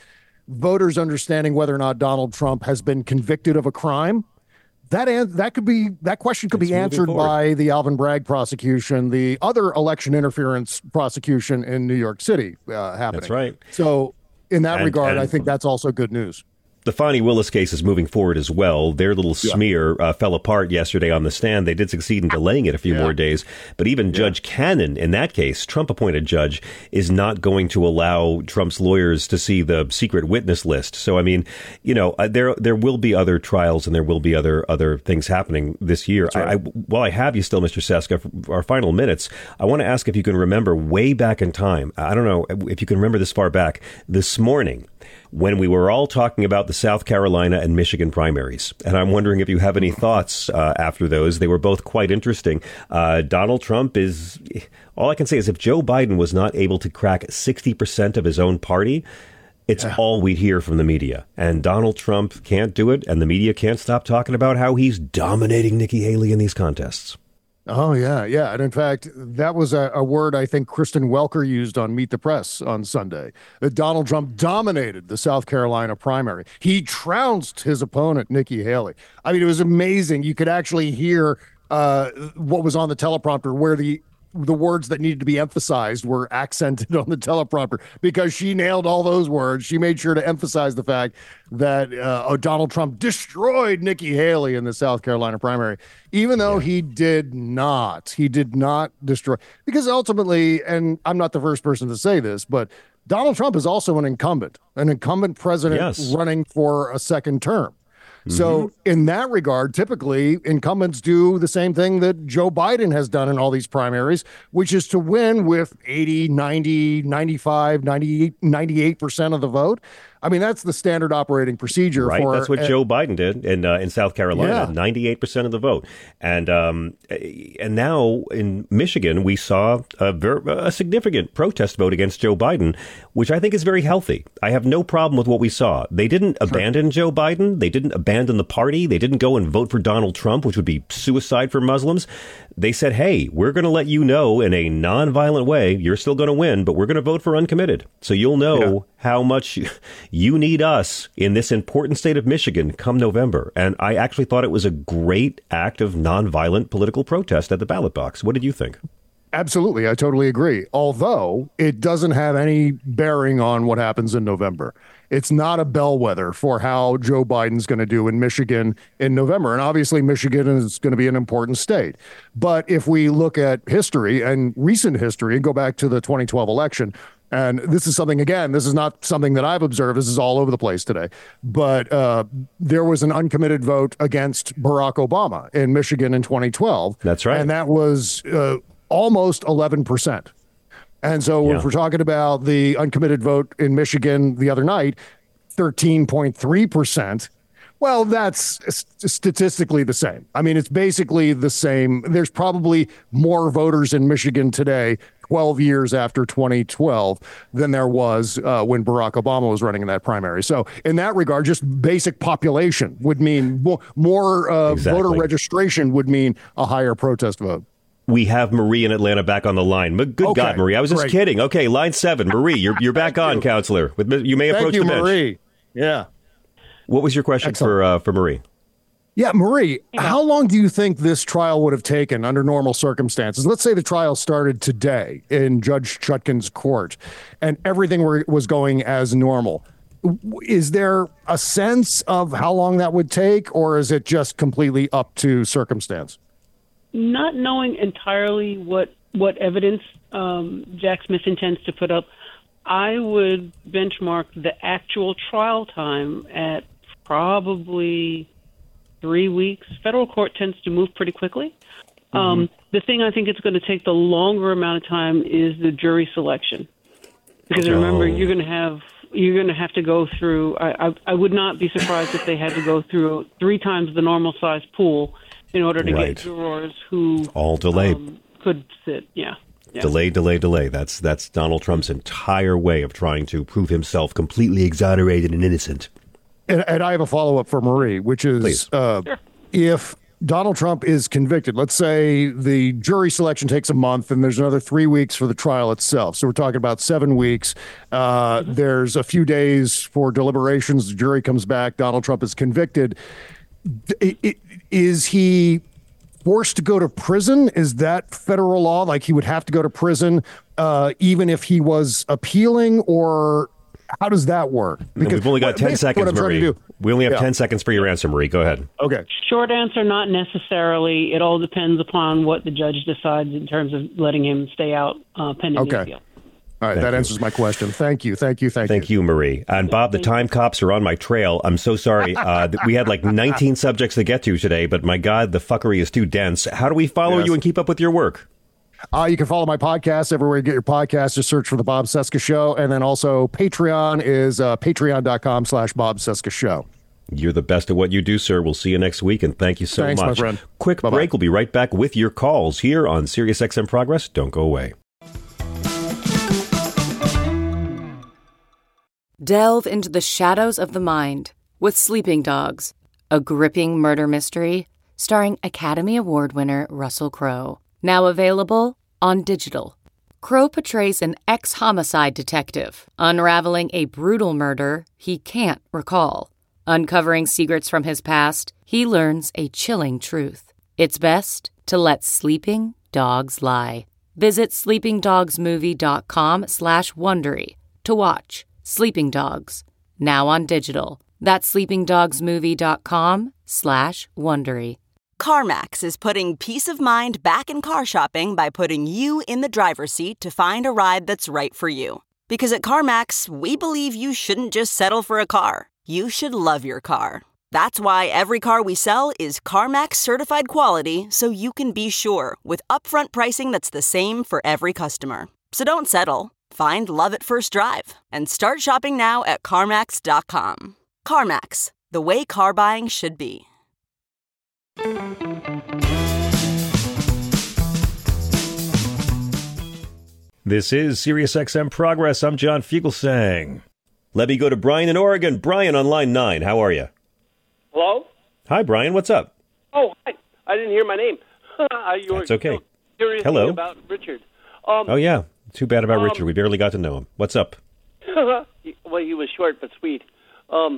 voters understanding whether or not Donald Trump has been convicted of a crime. That an- that could be that question could It's be answered forward. by the Alvin Bragg prosecution, the other election interference prosecution in New York City uh, happening. That's right. So in that And- regard, and- I think that's also good news. The Fani Willis case is moving forward as well. Their little Yeah. smear uh, fell apart yesterday on the stand. They did succeed in delaying it a few Yeah. more days. But even Judge Cannon, in that case, Trump-appointed judge, is not going to allow Trump's lawyers to see the secret witness list. So, I mean, you know, uh, there there will be other trials and there will be other other things happening this year. Right. I, I, while I have you still, Mister Seska, for our final minutes, I want to ask if you can remember way back in time. I don't know if you can remember this far back. This morning, when we were all talking about the South Carolina and Michigan primaries. And I'm wondering if you have any thoughts uh, after those. They were both quite interesting. Uh, Donald Trump is, all I can say is if Joe Biden was not able to crack sixty percent of his own party, it's yeah. all we'd hear from the media. And Donald Trump can't do it, and the media can't stop talking about how he's dominating Nikki Haley in these contests. Oh, yeah, yeah. And in fact, that was a, a word I think Kristen Welker used on Meet the Press on Sunday, that Donald Trump dominated the South Carolina primary. He trounced his opponent, Nikki Haley. I mean, it was amazing. You could actually hear uh, what was on the teleprompter, where the the words that needed to be emphasized were accented on the teleprompter, because she nailed all those words. She made sure to emphasize the fact that uh, oh, Donald Trump destroyed Nikki Haley in the South Carolina primary, even though yeah. he did not. He did not destroy, because ultimately, and I'm not the first person to say this, but Donald Trump is also an incumbent, an incumbent president yes. running for a second term. So in that regard, typically incumbents do the same thing that Joe Biden has done in all these primaries, which is to win with eighty, ninety, ninety-five, ninety-eight, ninety-eight percent of the vote. I mean, that's the standard operating procedure. Right. For, that's what uh, Joe Biden did in uh, in South Carolina, yeah. ninety-eight percent of the vote. And um, and now in Michigan, we saw a, ver- a significant protest vote against Joe Biden, which I think is very healthy. I have no problem with what we saw. They didn't sure. abandon Joe Biden. They didn't abandon the party. They didn't go and vote for Donald Trump, which would be suicide for Muslims. They said, hey, we're going to let you know in a nonviolent way, you're still going to win, but we're going to vote for uncommitted. So you'll know yeah. how much you need us in this important state of Michigan come November. And I actually thought it was a great act of nonviolent political protest at the ballot box. What did you think? Absolutely. I totally agree. Although it doesn't have any bearing on what happens in November. It's not a bellwether for how Joe Biden's going to do in Michigan in November. And obviously, Michigan is going to be an important state. But if we look at history and recent history and go back to the twenty twelve election, and this is something, again, this is not something that I've observed. This is all over the place today. But uh, there was an uncommitted vote against Barack Obama in Michigan in twenty twelve. That's right. And that was uh, almost eleven percent. And so yeah. if we're talking about the uncommitted vote in Michigan the other night, thirteen point three percent, well, that's statistically the same. I mean, it's basically the same. There's probably more voters in Michigan today, twelve years after twenty twelve, than there was uh, when Barack Obama was running in that primary. So in that regard, just basic population would mean more, more uh, exactly. voter registration would mean a higher protest vote. We have Marie in Atlanta back on the line. Good okay, God, Marie. I was just great. kidding. Okay, line seven. Marie, you're you're back on, you. counselor. With You may approach Thank you, the bench. Marie. Yeah. What was your question Excellent. for uh, for Marie? Yeah, Marie, how long do you think this trial would have taken under normal circumstances? Let's say the trial started today in Judge Chutkan's court and everything were, was going as normal. Is there a sense of how long that would take, or is it just completely up to circumstance? Not knowing entirely what what evidence um, Jack Smith intends to put up, I would benchmark the actual trial time at probably three weeks. Federal court tends to move pretty quickly. Mm-hmm. Um, the thing I think it's going to take the longer amount of time is the jury selection, because oh. remember you're going to have you're going to have to go through. I, I I would not be surprised if they had to go through three times the normal size pool in order to right. get jurors who all delayed um, could sit. Yeah. yeah. Delay, delay, delay. That's that's Donald Trump's entire way of trying to prove himself completely exonerated and innocent. And, and I have a follow-up for Marie, which is uh, sure. if Donald Trump is convicted. Let's say the jury selection takes a month and there's another three weeks for the trial itself. So we're talking about seven weeks. Uh, mm-hmm. There's a few days for deliberations. The jury comes back. Donald Trump is convicted. It, it, is he forced to go to prison? Is that federal law? Like he would have to go to prison uh, even if he was appealing, or how does that work? Because we've only got ten seconds, Marie. We only have yeah. ten seconds for your answer, Marie. Go ahead. Okay. Short answer, not necessarily. It all depends upon what the judge decides in terms of letting him stay out uh, pending okay. the appeal. All right, Thank that you. answers my question. Thank you, thank you, thank, thank you. Thank you, Marie. And Bob, the time cops are on my trail. I'm so sorry. Uh, we had like nineteen subjects to get to today, but my God, the fuckery is too dense. How do we follow yes. you and keep up with your work? Uh, you can follow my podcast everywhere you get your podcast. Just search for The Bob Cesca Show. And then also Patreon is uh, patreon.com slash Bob Cesca Show. You're the best at what you do, sir. We'll see you next week, and thank you so Thanks, much. My friend. Quick Bye-bye. break. We'll be right back with your calls here on Sirius X M Progress. Don't go away. Delve into the shadows of the mind with Sleeping Dogs, a gripping murder mystery starring Academy Award winner Russell Crowe. Now available on digital. Crowe portrays an ex-homicide detective unraveling a brutal murder he can't recall. Uncovering secrets from his past, he learns a chilling truth. It's best to let sleeping dogs lie. Visit sleepingdogsmovie.com slash Wondery to watch Sleeping Dogs, now on digital. That's sleepingdogsmovie.com slash Wondery. CarMax is putting peace of mind back in car shopping by putting you in the driver's seat to find a ride that's right for you. Because at CarMax, we believe you shouldn't just settle for a car. You should love your car. That's why every car we sell is CarMax certified quality, so you can be sure with upfront pricing that's the same for every customer. So don't settle. Find love at first drive and start shopping now at CarMax dot com. CarMax, the way car buying should be. This is Sirius X M Progress. I'm John Fugelsang. Let me go to Brian in Oregon. Brian on line nine. How are you? Hello? Hi, Brian. What's up? Oh, hi. I didn't hear my name. you That's okay. Curious Hello. About Richard. Um, oh, yeah. Too bad about um, Richard. We barely got to know him. What's up? Well, he was short but sweet. Um,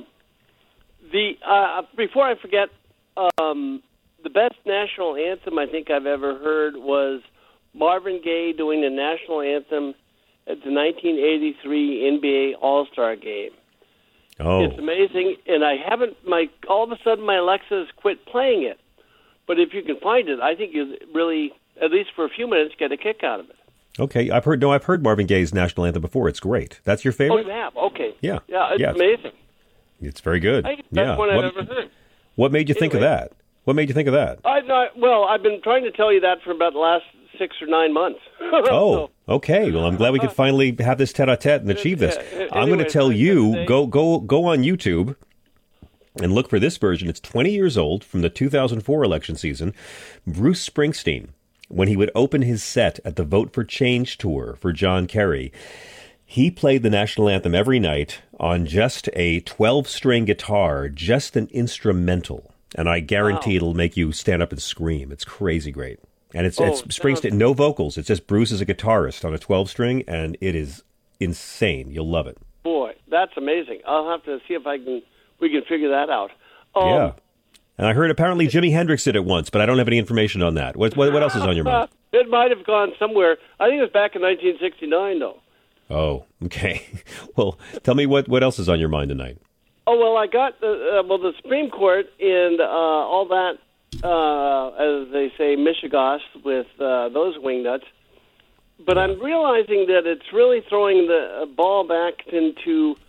the uh, before I forget, um, the best national anthem I think I've ever heard was Marvin Gaye doing the national anthem at the nineteen eighty-three N B A All-Star Game. Oh. It's amazing, and I haven't, my all of a sudden my Alexa has quit playing it. But if you can find it, I think you really, at least for a few minutes, get a kick out of it. Okay, I've heard, no, I've heard Marvin Gaye's national anthem before. It's great. That's your favorite? Oh, you have? Okay. Yeah. Yeah, it's yeah. amazing. It's very good. I think that's yeah. one I've what, ever heard. What made you anyway, think of that? What made you think of that? I've not, well, I've been trying to tell you that for about the last six or nine months. Oh, okay. Well, I'm glad we could finally have this tete-a-tete and achieve this. Anyway, I'm going to tell you, go go go on YouTube and look for this version. It's twenty years old, from the two thousand four election season. Bruce Springsteen, when he would open his set at the Vote for Change tour for John Kerry, he played the national anthem every night on just a twelve-string guitar, just an instrumental. And I guarantee wow. it'll make you stand up and scream. It's crazy great. And it's, oh, it's Springsteen, no vocals. It's just Bruce as a guitarist on a twelve-string, and it is insane. You'll love it. Boy, that's amazing. I'll have to see if I can we can figure that out. Um, yeah. And I heard apparently Jimi Hendrix did it once, but I don't have any information on that. What, what, what else is on your mind? It might have gone somewhere. I think it was back in nineteen sixty-nine, though. Oh, okay. Well, tell me what, what else is on your mind tonight. Oh, well, I got the, uh, well, the Supreme Court and uh, all that, uh, as they say, mishigas with uh, those wingnuts. But I'm realizing that it's really throwing the ball back into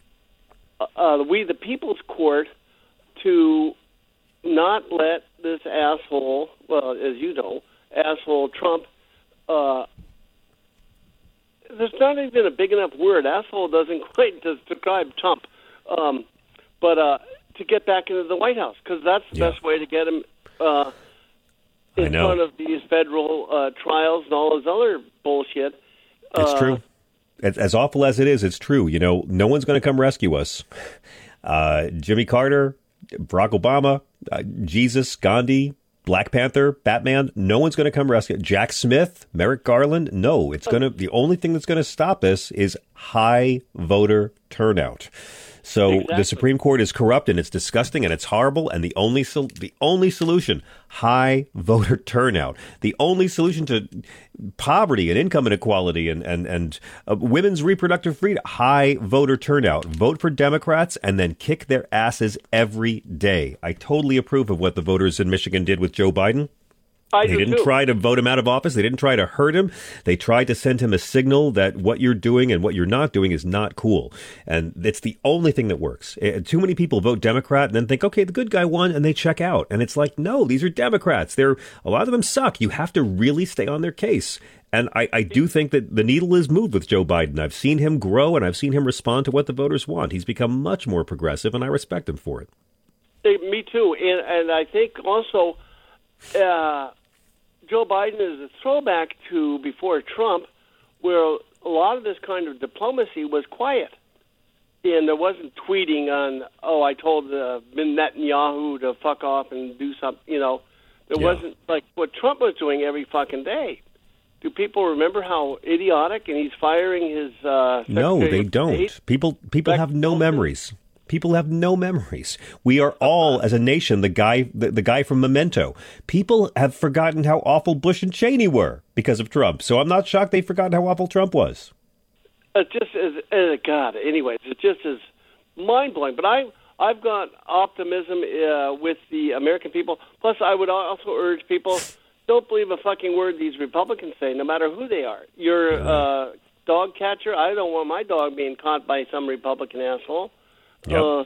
uh, we, the People's Court, to not let this asshole, well, as you know, asshole Trump, uh, there's not even a big enough word. Asshole doesn't quite describe Trump. Um, but uh, to get back into the White House, because that's the yeah. best way to get him uh, in front of these federal uh, trials and all this other bullshit. It's uh, true. As, as awful as it is, it's true. You know, no one's going to come rescue us. Uh, Jimmy Carter, Barack Obama, uh, Jesus, Gandhi, Black Panther, Batman, no one's going to come rescue. Jack Smith, Merrick Garland, no. It's going to, the only thing that's going to stop this is high voter turnout. So exactly. The Supreme Court is corrupt and it's disgusting and it's horrible. And the only sol- the only solution, high voter turnout. The only solution to poverty and income inequality and and and uh, women's reproductive freedom, high voter turnout. Vote for Democrats and then kick their asses every day. I totally approve of what the voters in Michigan did with Joe Biden. I they didn't too. try to vote him out of office. They didn't try to hurt him. They tried to send him a signal that what you're doing and what you're not doing is not cool. And it's the only thing that works. Too many people vote Democrat and then think, okay, the good guy won, and they check out. And it's like, no, these are Democrats. They're a lot of them suck. You have to really stay on their case. And I, I do think that the needle is moved with Joe Biden. I've seen him grow and I've seen him respond to what the voters want. He's become much more progressive, and I respect him for it. Hey, me too. And, and I think also... Uh, Joe Biden is a throwback to before Trump, where a lot of this kind of diplomacy was quiet. And there wasn't tweeting on, oh, I told uh, Netanyahu to fuck off and do something, you know. There yeah. wasn't like what Trump was doing every fucking day. Do people remember how idiotic? And he's firing his uh, No, they don't. State. People people have no memories. People have no memories. We are all, as a nation, the guy the, the guy from Memento. People have forgotten how awful Bush and Cheney were because of Trump. So I'm not shocked they've forgotten how awful Trump was. It just is, uh, God, anyways, it just is mind-blowing. But I, I've got optimism uh, with the American people. Plus, I would also urge people, don't believe a fucking word these Republicans say, no matter who they are. You're a uh, dog catcher. I don't want my dog being caught by some Republican asshole. Yep. Uh,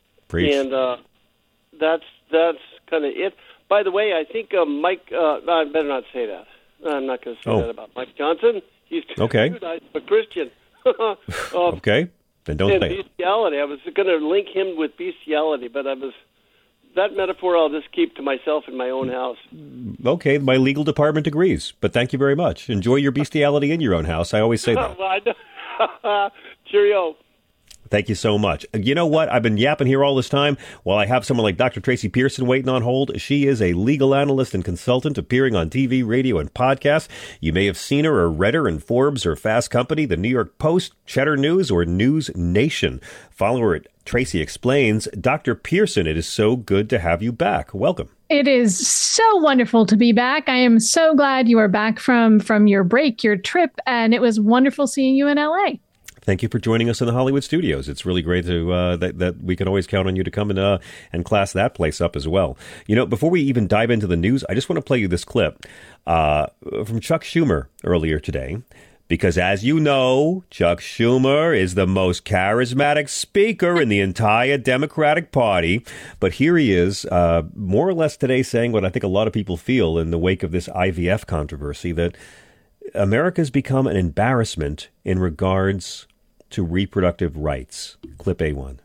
and uh, that's that's kind of it. By the way, I think uh, Mike. Uh, no, I better not say that. I'm not going to say oh. that about Mike Johnson. He's too, okay. too nice of a Christian. um, okay, then don't and say it. Bestiality. I was going to link him with bestiality, but I was that metaphor. I'll just keep to myself in my own house. Okay, my legal department agrees. But thank you very much. Enjoy your bestiality in your own house. I always say that. Well, I know. Cheerio. Thank you so much. You know what? I've been yapping here all this time while I have someone like Doctor Tracy Pearson waiting on hold. She is a legal analyst and consultant appearing on T V, radio, and podcasts. You may have seen her or read her in Forbes or Fast Company, the New York Post, Cheddar News, or News Nation. Follow her at Tracy Explains. Doctor Pearson, it is so good to have you back. Welcome. It is so wonderful to be back. I am so glad you are back from, from your break, your trip, and it was wonderful seeing you in L A. Thank you for joining us in the Hollywood studios. It's really great to uh, that, that we can always count on you to come and, uh, and class that place up as well. You know, before we even dive into the news, I just want to play you this clip uh, from Chuck Schumer earlier today. Because as you know, Chuck Schumer is the most charismatic speaker in the entire Democratic Party. But here he is, uh, more or less today saying what I think a lot of people feel in the wake of this I V F controversy, that America's become an embarrassment in regards to reproductive rights. Clip A one.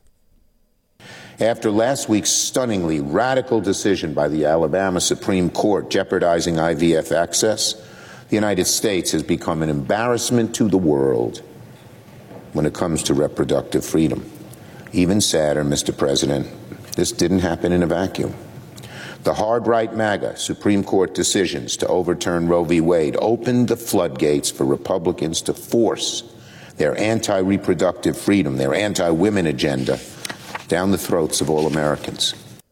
After last week's stunningly radical decision by the Alabama Supreme Court jeopardizing I V F access, the United States has become an embarrassment to the world when it comes to reproductive freedom. Even sadder, Mister President, this didn't happen in a vacuum. The hard-right MAGA Supreme Court decisions to overturn Roe v. Wade opened the floodgates for Republicans to force their anti-reproductive freedom, their anti-women agenda down the throats of all Americans.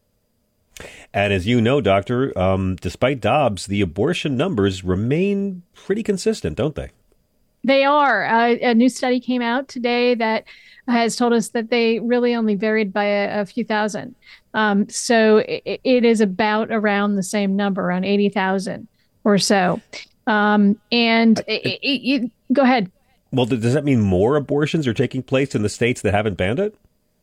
And as you know, Doctor, um, despite Dobbs, the abortion numbers remain pretty consistent, don't they? They are. Uh, a new study came out today that has told us that they really only varied by a, a few thousand. Um, so it, it is about around the same number, around eighty thousand or so. Um, and it, it, it, go ahead. Well, does that mean more abortions are taking place in the states that haven't banned it?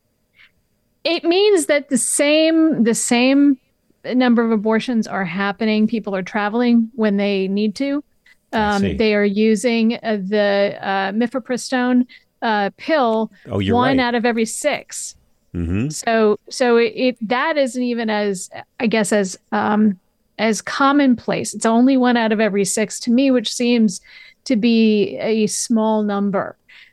It means that the same the same number of abortions are happening. People are traveling when they need to. Um, they are using uh, the uh, mifepristone uh, pill oh, you're one right. out of every six. Mm-hmm. So so it, it that isn't even as, I guess, as um, as commonplace. It's only one out of every six to me, which seems to be a small number.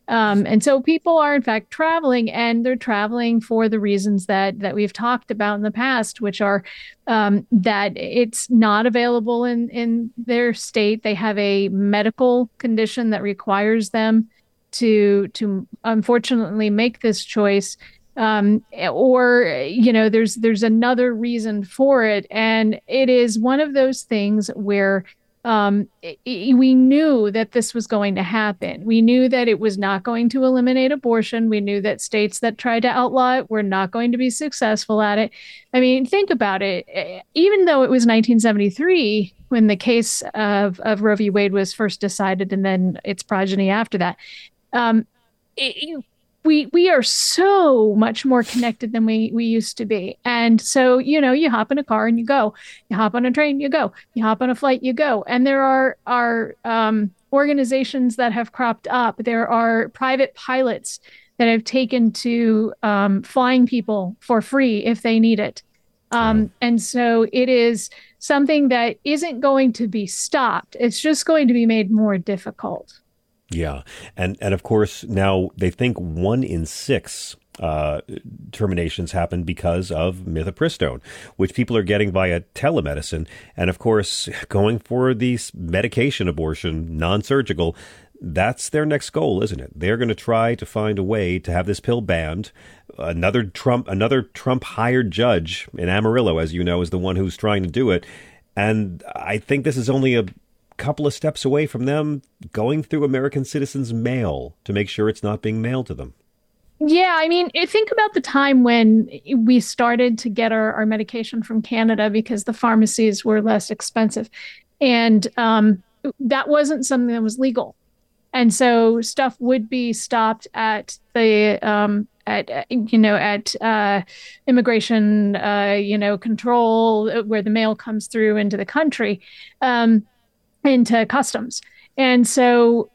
Um, and so people are, in fact, traveling, and they're traveling for the reasons that that we've talked about in the past, which are um, that it's not available in, in their state. They have a medical condition that requires them to, to unfortunately make this choice. Um, or, you know, there's there's another reason for it. And it is one of those things where Um, we knew that this was going to happen. We knew that it was not going to eliminate abortion. We knew that states that tried to outlaw it were not going to be successful at it. I mean, think about it. Even though it was nineteen seventy-three when the case of, of Roe v. Wade was first decided, and then its progeny after that, um, it, we we are so much more connected than we we used to be. And so, you know, you hop in a car and you go, you hop on a train, you go, you hop on a flight, you go. And there are, are um, organizations that have cropped up. There are private pilots that have taken to um, flying people for free if they need it. Um, and so it is something that isn't going to be stopped. It's just going to be made more difficult. Yeah. And, and of course, now they think one in six uh, terminations happen because of mifepristone, which people are getting via telemedicine. And of course, going for these medication abortion, non-surgical, that's their next goal, isn't it? They're going to try to find a way to have this pill banned. Another Trump, another Trump hired judge in Amarillo, as you know, is the one who's trying to do it. And I think this is only a couple of steps away from them going through American citizens' mail to make sure it's not being mailed to them. Yeah, I mean, think about the time when we started to get our, our medication from Canada because the pharmacies were less expensive. And um, that wasn't something that was legal. And so stuff would be stopped at the, um, at, you know, at uh, immigration, uh, you know, control where the mail comes through into the country. Um, into customs. And so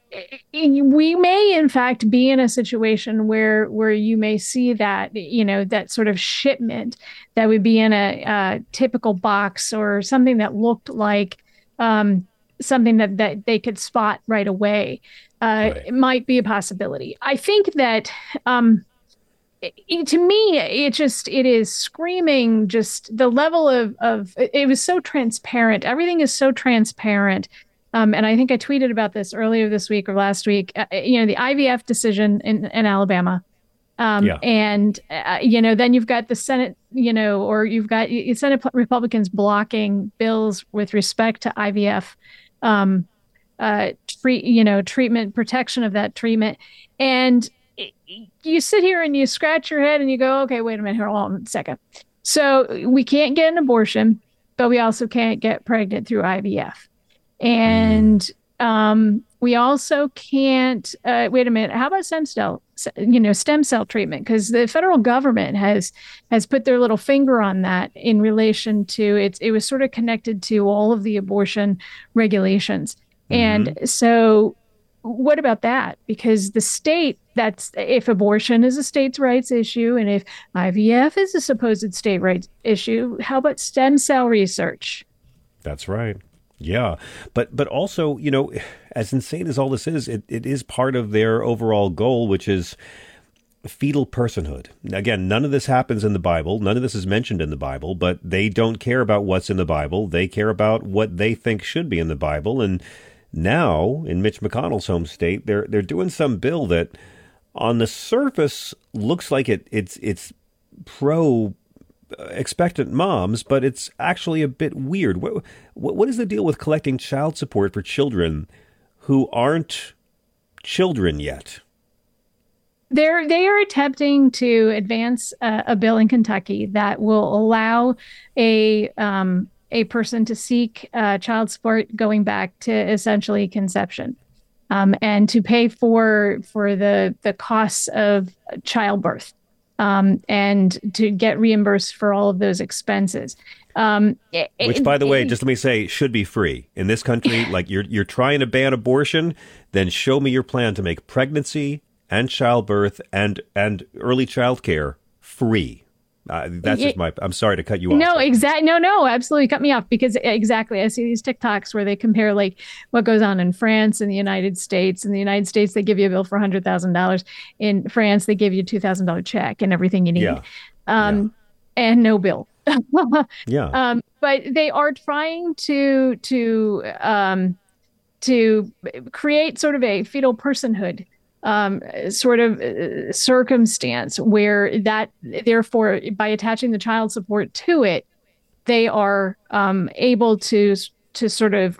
we may, in fact, be in a situation where where you may see that, you know, that sort of shipment that would be in a, a typical box or something that looked like um, something that, that they could spot right away. Uh, right. It might be a possibility. I think that um, it, to me, it just it is screaming just the level of, of it was so transparent. Everything is so transparent. Um, and I think I tweeted about this earlier this week or last week, uh, you know, the I V F decision in, in Alabama. Um, yeah. And, uh, you know, then you've got the Senate, you know, or you've got Senate Republicans blocking bills with respect to I V F, um, uh, treat, you know, treatment, protection of that treatment. And you sit here and you scratch your head and you go, okay, wait a minute, hold on a second. So we can't get an abortion, but we also can't get pregnant through I V F. And um, we also can't, uh, wait a minute, how about stem cell, you know, stem cell treatment? Because the federal government has has put their little finger on that in relation to, it's, it was sort of connected to all of the abortion regulations. Mm-hmm. And so what about that? Because the state, that's if abortion is a states' rights issue and if I V F is a supposed state rights issue, how about stem cell research? That's right. Yeah. But but also, you know, as insane as all this is, it, it is part of their overall goal, which is fetal personhood. Again, none of this happens in the Bible. None of this is mentioned in the Bible, but they don't care about what's in the Bible. They care about what they think should be in the Bible. And now, in Mitch McConnell's home state, they're they're doing some bill that on the surface looks like it it's it's pro expectant moms, but it's actually a bit weird. What, what what is the deal with collecting child support for children who aren't children yet? They're they are attempting to advance uh, a bill in Kentucky that will allow a um, a person to seek uh, child support going back to essentially conception, um, and to pay for for the the costs of childbirth. Um, and to get reimbursed for all of those expenses. Um, Which, by the way, just let me say, should be free. In this country, like you're you're trying to ban abortion, then show me your plan to make pregnancy and childbirth and, and early child care free. Uh, that's just my, I'm sorry to cut you off. No, exactly. No, no, absolutely. Cut me off because exactly. I see these TikToks where they compare like what goes on in France and the United States. In the United States, they give you a bill for one hundred thousand dollars. In France, they give you a two thousand dollars check and everything you need. Yeah. Um, yeah. And no bill. yeah. Um, but they are trying to, to, um, to create sort of a fetal personhood Um, sort of uh, circumstance where that, therefore, by attaching the child support to it, they are um, able to to sort of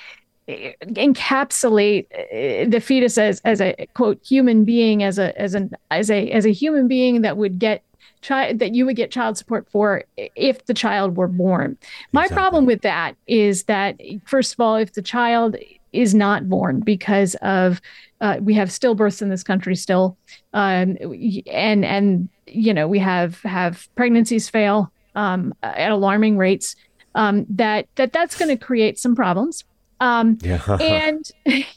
encapsulate the fetus as as a quote human being, as a as an as a as a human being that would get child that you would get child support for if the child were born. My exactly. problem with that is that, first of all, if the child is not born because of uh, we have stillbirths in this country still, um, and and you know we have have pregnancies fail um, at alarming rates. Um, that that that's going to create some problems, um, yeah. and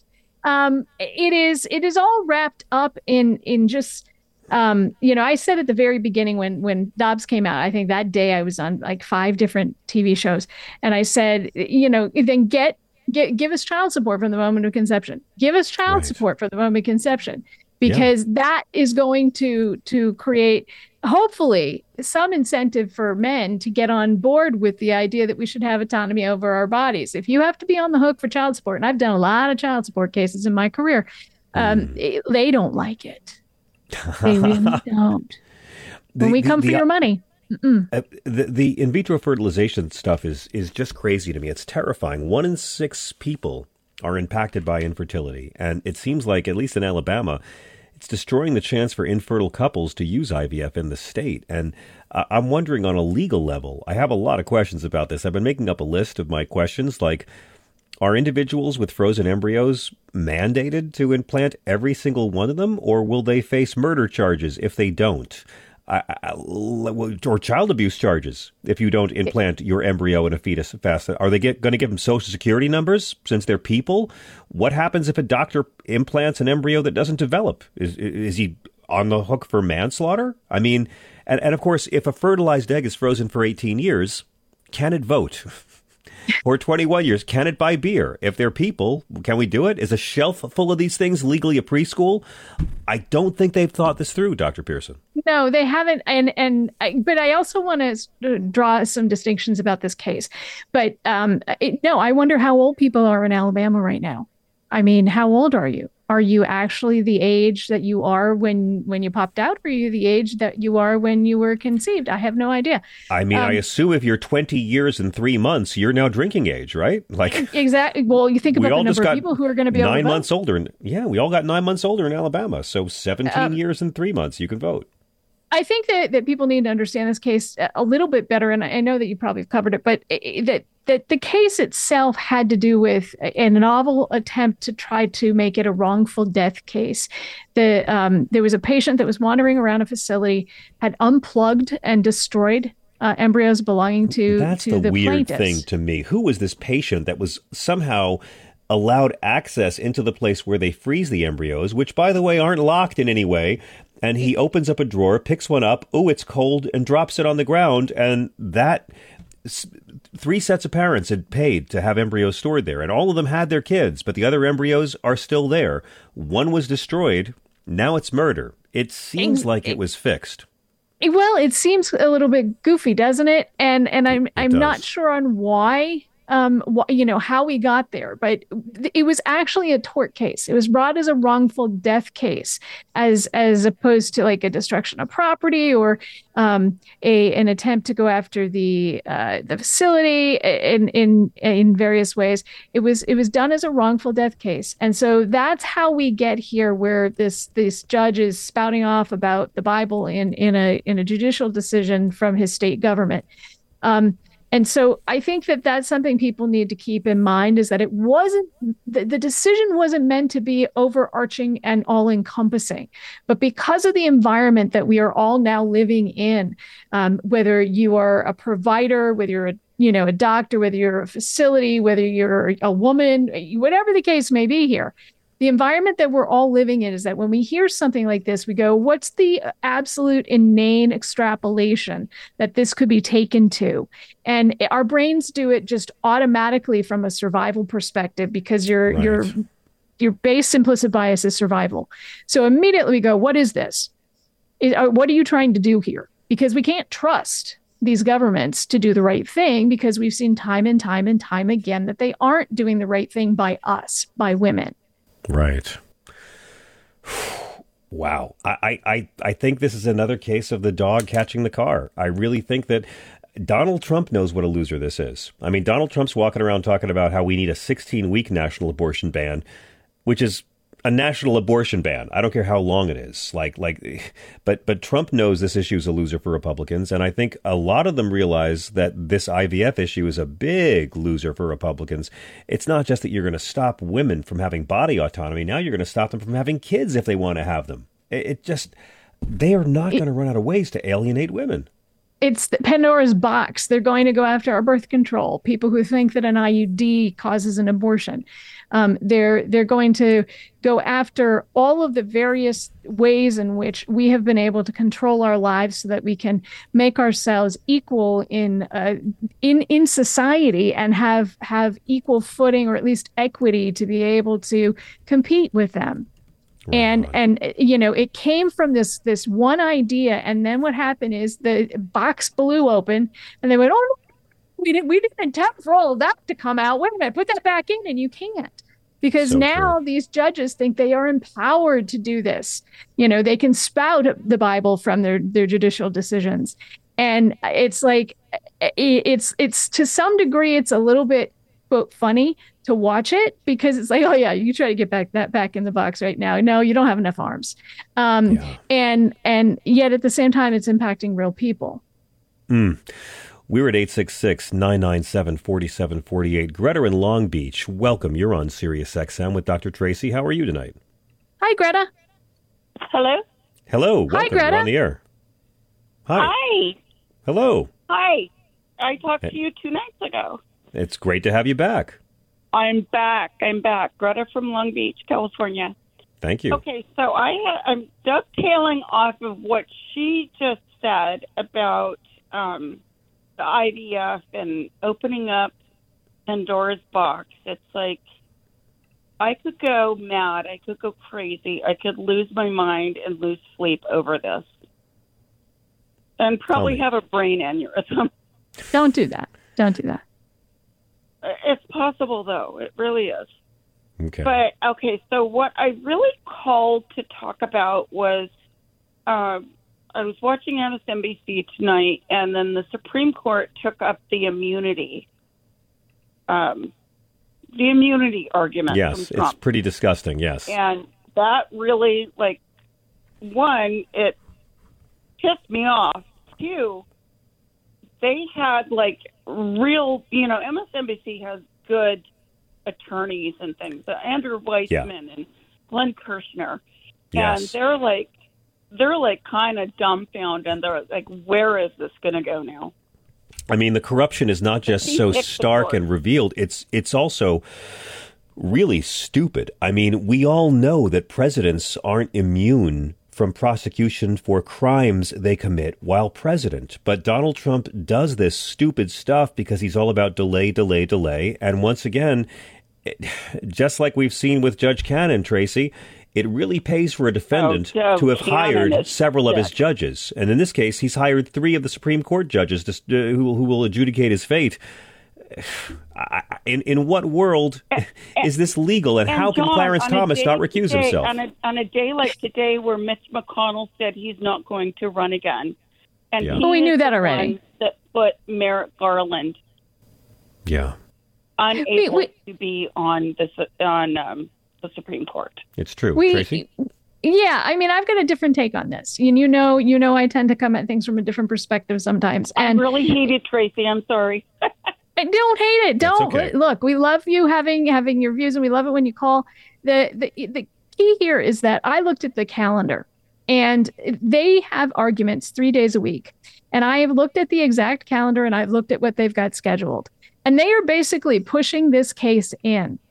um, it is it is all wrapped up in in just. Um, you know, I said at the very beginning when when Dobbs came out, I think that day I was on like five different T V shows, and I said, you know, then get get give us child support from the moment of conception. Give us child right. support from the moment of conception, because yeah. that is going to to create hopefully some incentive for men to get on board with the idea that we should have autonomy over our bodies. If you have to be on the hook for child support, and I've done a lot of child support cases in my career, um, mm. they don't like it. They really don't. the, when we come the, for the, your money. Uh, the, the in vitro fertilization stuff is is just crazy to me. It's terrifying. One in six people are impacted by infertility. And it seems like, at least in Alabama, it's destroying the chance for infertile couples to use I V F in the state. And uh, I'm wondering on a legal level, I have a lot of questions about this. I've been making up a list of my questions, like, are individuals with frozen embryos mandated to implant every single one of them, or will they face murder charges if they don't? I, I, or child abuse charges if you don't implant your embryo in a fetus fast? Are they going to give them Social Security numbers since they're people? What happens if a doctor implants an embryo that doesn't develop? Is, is he on the hook for manslaughter? I mean, and, and of course, if a fertilized egg is frozen for eighteen years, can it vote? Or twenty-one years, can it buy beer? If they're people, can we do it? Is a shelf full of these things legally a preschool? I don't think they've thought this through, Doctor Pearson. No, they haven't. And and I, but I also want to draw some distinctions about this case. But um, it, no, I wonder how old people are in Alabama right now. I mean, how old are you? Are you actually the age that you are when when you popped out? Or are you the age that you are when you were conceived? I have no idea. I mean, um, I assume if you're twenty years and three months, you're now drinking age, right? Like exactly. Well, you think about the number of people who are going to be able to nine vote. months older. And, yeah, we all got nine months older in Alabama. So seventeen uh, years and three months, you can vote. I think that, that people need to understand this case a little bit better. And I know that you probably have covered it, but that that the case itself had to do with a novel attempt to try to make it a wrongful death case. The um, there was a patient that was wandering around a facility, had unplugged and destroyed uh, embryos belonging to, That's to the, the weird plaintiffs. thing to me. Who was this patient that was somehow allowed access into the place where they freeze the embryos, which, by the way, aren't locked in any way? And he opens up a drawer, picks one up, oh, it's cold, and drops it on the ground. And that three sets of parents had paid to have embryos stored there, and all of them had their kids, but the other embryos are still there. One was destroyed. Now it's murder. It seems like it was fixed. Well, it seems a little bit goofy, doesn't it? And and I'm it I'm does. not sure on why. Um, wh- you know, how we got there, but it was actually a tort case. It was brought as a wrongful death case, as as opposed to like a destruction of property or um, a an attempt to go after the uh, the facility in in in various ways. It was it was done as a wrongful death case, and so that's how we get here, where this this judge is spouting off about the Bible in in a in a judicial decision from his state government. Um, And so I think that that's something people need to keep in mind, is that it wasn't, the, the decision wasn't meant to be overarching and all encompassing, but because of the environment that we are all now living in, um, whether you are a provider, whether you're a, you know, a doctor, whether you're a facility, whether you're a woman, whatever the case may be here, The environment that we're all living in is that when we hear something like this, we go, what's the absolute inane extrapolation that this could be taken to? And our brains do it just automatically from a survival perspective because your Right. your your base implicit bias is survival. So immediately we go, what is this? Is, uh, what are you trying to do here? Because we can't trust these governments to do the right thing because we've seen time and time and time again that they aren't doing the right thing by us, by women. Right. Wow. I, I, I think this is another case of the dog catching the car. I really think that Donald Trump knows what a loser this is. I mean, Donald Trump's walking around talking about how we need a sixteen-week national abortion ban, which is a national abortion ban. I don't care how long it is. Like, like, but but Trump knows this issue is a loser for Republicans, and I think a lot of them realize that this I V F issue is a big loser for Republicans. It's not just that you're going to stop women from having body autonomy. Now you're going to stop them from having kids if they want to have them. It, it just they are not going to run out of ways to alienate women. It's the Pandora's box. They're going to go after our birth control, people who think that an I U D causes an abortion. Um, they're they're going to go after all of the various ways in which we have been able to control our lives so that we can make ourselves equal in uh, in in society and have have equal footing or at least equity to be able to compete with them. Right. And and you know, it came from this this one idea, and then what happened is the box blew open, and they went, "Oh, we didn't we didn't intend for all of that to come out. Wait a minute, put that back in," and you can't. Because so now true. These judges think they are empowered to do this. You know, they can spout the Bible from their, their judicial decisions. And it's like, it's it's to some degree, it's a little bit, quote, funny to watch it because it's like, oh, yeah, you try to get back that back in the box right now. No, you don't have enough arms. Um, yeah. And and yet at the same time, it's impacting real people. Mm. We're at eight six six, nine nine seven, four seven four eight. Greta in Long Beach, welcome. You're on Sirius X M with Doctor Tracy. How are you tonight? Hi, Greta. Hello? Hello. Welcome. Hi, Greta. You're on the air. Hi. Hi. Hello. Hi. I talked to you two nights ago. It's great to have you back. I'm back. I'm back. Greta from Long Beach, California. Thank you. Okay, so I ha- I'm dovetailing off of what she just said about um, the I V F and opening up Pandora's box. It's like I could go mad. I could go crazy. I could lose my mind and lose sleep over this. And probably have a brain aneurysm. Don't do that. Don't do that. It's possible, though. It really is. Okay. But, okay, so what I really called to talk about was uh, I was watching M S N B C tonight, and then the Supreme Court took up the immunity, um, the immunity argument. Yes, from Trump. It's pretty disgusting, yes. And that really, like, one, it pissed me off. Two, they had, like, real, you know, M S N B C has good attorneys and things. Uh, Andrew Weissman yeah. and Glenn Kirshner. Yes. And they're like, they're like kind of dumbfounded. And they're like, where is this going to go now? I mean, the corruption is not just so stark and revealed. It's it's also really stupid. I mean, we all know that presidents aren't immune from prosecution for crimes they commit while president. But Donald Trump does this stupid stuff because he's all about delay, delay, delay. And once again, it, just like we've seen with Judge Cannon, Tracy, it really pays for a defendant oh, to have Cannon hired several of sick. his judges. And in this case, he's hired three of the Supreme Court judges to, uh, who, who will adjudicate his fate. In in what world and, is this legal, and, and how can John, Clarence Thomas not recuse today, himself? On a, on a day like today where Mitch McConnell said he's not going to run again. And yeah. well, we knew that already. That put Merrick Garland yeah. unable we, we, to be on, this, on um, the Supreme Court. It's true. We, Tracy? Yeah, I mean, I've got a different take on this. And you know, you know, I tend to come at things from a different perspective sometimes. And I really hate it, Tracy. I'm sorry. Don't hate it. Don't okay. Look, we love you having having your views, and we love it when you call. The, the the key here is that I looked at the calendar, and they have arguments three days a week. And I have looked at the exact calendar, and I've looked at what they've got scheduled. And they are basically pushing this case in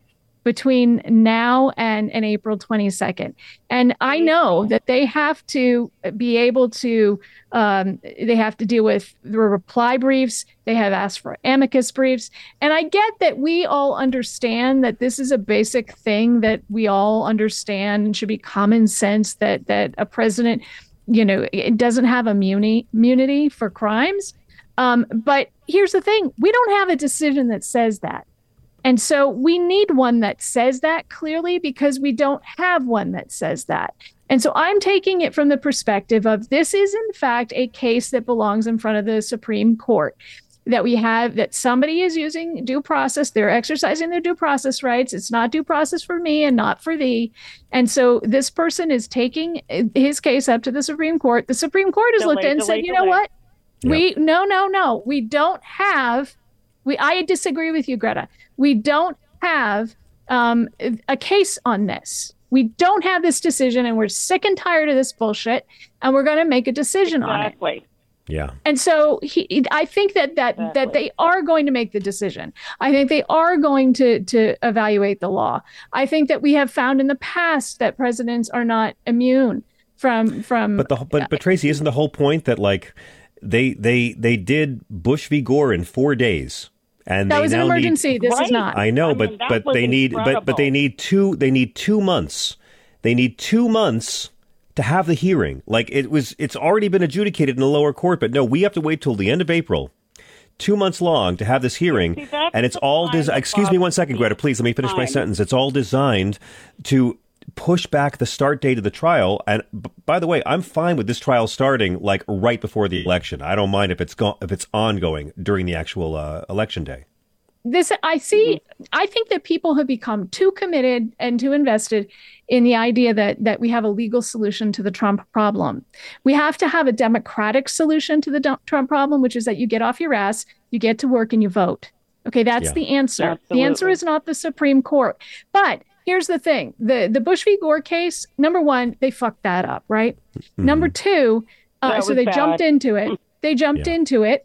between now and, and April twenty-second. And I know that they have to be able to, um, they have to deal with the reply briefs. They have asked for amicus briefs. And I get that we all understand that this is a basic thing that we all understand and should be common sense that, that a president, you know, it doesn't have immuni- immunity for crimes. Um, but here's the thing. We don't have a decision that says that. And so we need one that says that clearly because we don't have one that says that. And so I'm taking it from the perspective of this is, in fact, a case that belongs in front of the Supreme Court, that we have that somebody is using due process. They're exercising their due process rights. It's not due process for me and not for thee. And so this person is taking his case up to the Supreme Court. The Supreme Court has delay, looked at it and delay, said, you delay. know what? Yep. We no, no, no. We don't have we I disagree with you, Greta. We don't have um, a case on this. We don't have this decision, and we're sick and tired of this bullshit, and we're going to make a decision exactly. on it. Yeah. And so he, I think that that, exactly. that they are going to make the decision. I think they are going to, to evaluate the law. I think that we have found in the past that presidents are not immune from from. But the but but Tracy, isn't the whole point that like they they they did Bush v. Gore in four days? And that they was an now emergency. Need, this right. is not. I know, I but mean, but they need but but they need two they need two months. They need two months to have the hearing. Like it was, it's already been adjudicated in the lower court, but no, we have to wait till the end of April, two months long, to have this hearing, See, and it's all designed. Excuse me one second, Greta, please let me finish my sentence. It's all designed to push back the start date of the trial. And b- by the way, I'm fine with this trial starting like right before the election. I don't mind if it's go- if it's ongoing during the actual uh, election day. This I see. I think that people have become too committed and too invested in the idea that that we have a legal solution to the Trump problem. We have to have a democratic solution to the Trump problem, which is that you get off your ass, you get to work, and you vote. Okay, that's yeah. the answer. Absolutely. The answer is not the Supreme Court. But here's the thing: the the Bush v. Gore case. Number one, they fucked that up, right? Mm-hmm. Number two, uh, so they bad. jumped into it. They jumped yeah. into it.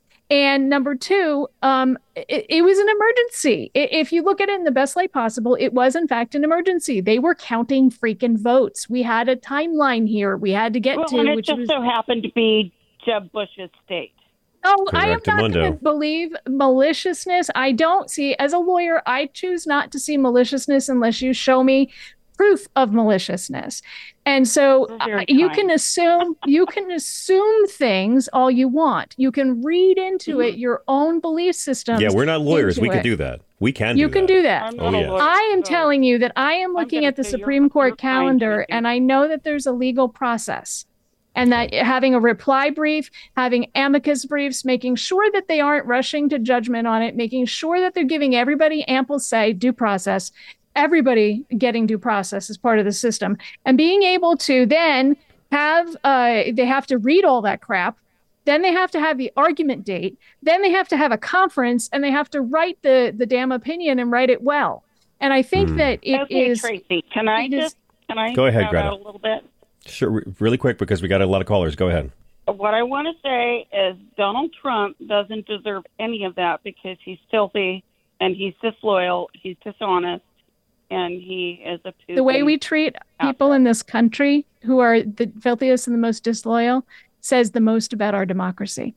And number two, um, it, it was an emergency. If you look at it in the best light possible, it was, in fact, an emergency. They were counting freaking votes. We had a timeline here we had to get well, to. And it which just was... so happened to be Jeb Bush's state. Oh, I am not going to believe maliciousness. I don't see, as a lawyer, I choose not to see maliciousness unless you show me proof of maliciousness. And so uh, you can assume you can assume things all you want. You can read into mm-hmm. it your own belief system. Yeah, we're not lawyers. We it. can do that. We can You do can that. do that. Oh, yeah. I am telling you that I am looking at the Supreme Court calendar, and I know that there's a legal process. And that having a reply brief, having amicus briefs, making sure that they aren't rushing to judgment on it, making sure that they're giving everybody ample say, due process, everybody getting due process as part of the system, and being able to then have, uh, they have to read all that crap. Then they have to have the argument date. Then they have to have a conference, and they have to write the, the damn opinion and write it well. And I think mm. that it okay, is. Tracy, can I just, can I go ahead, Greta. Out a little bit? Sure, really quick, because we got a lot of callers. Go ahead. What I want to say is Donald Trump doesn't deserve any of that because he's filthy and he's disloyal, he's dishonest, and he is a the way we treat people in this country who are the filthiest and the most disloyal says the most about our democracy.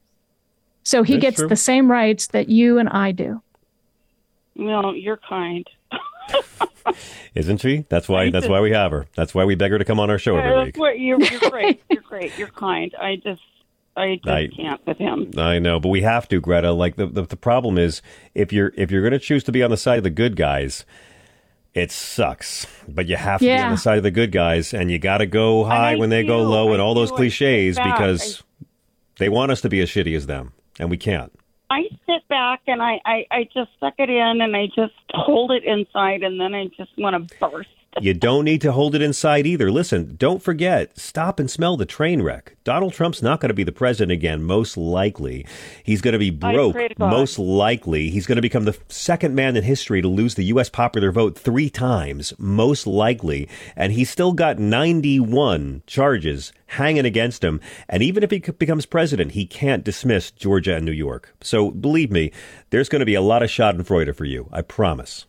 So he That's gets true. the same rights that you and I do. Well, you're kind. Isn't she? That's why. I that's just, why we have her. That's why we beg her to come on our show every uh, week. You're, you're great. You're great. You're kind. I just, I just I, can't with him. I know, but we have to, Greta. Like the, the the problem is, if you're if you're going to choose to be on the side of the good guys, it sucks. But you have to yeah. be on the side of the good guys, and you got to go high when they do. go low, I and all those cliches because I, they want us to be as shitty as them, and we can't. I sit back and I, I, I just suck it in and I just hold it inside and then I just want to burst. You don't need to hold it inside either. Listen, don't forget, stop and smell the train wreck. Donald Trump's not going to be the president again, most likely. He's going to be broke, most likely. He's going to become the second man in history to lose the U S popular vote three times, most likely. And he's still got ninety-one charges hanging against him. And even if he becomes president, he can't dismiss Georgia and New York. So believe me, there's going to be a lot of schadenfreude for you. I promise.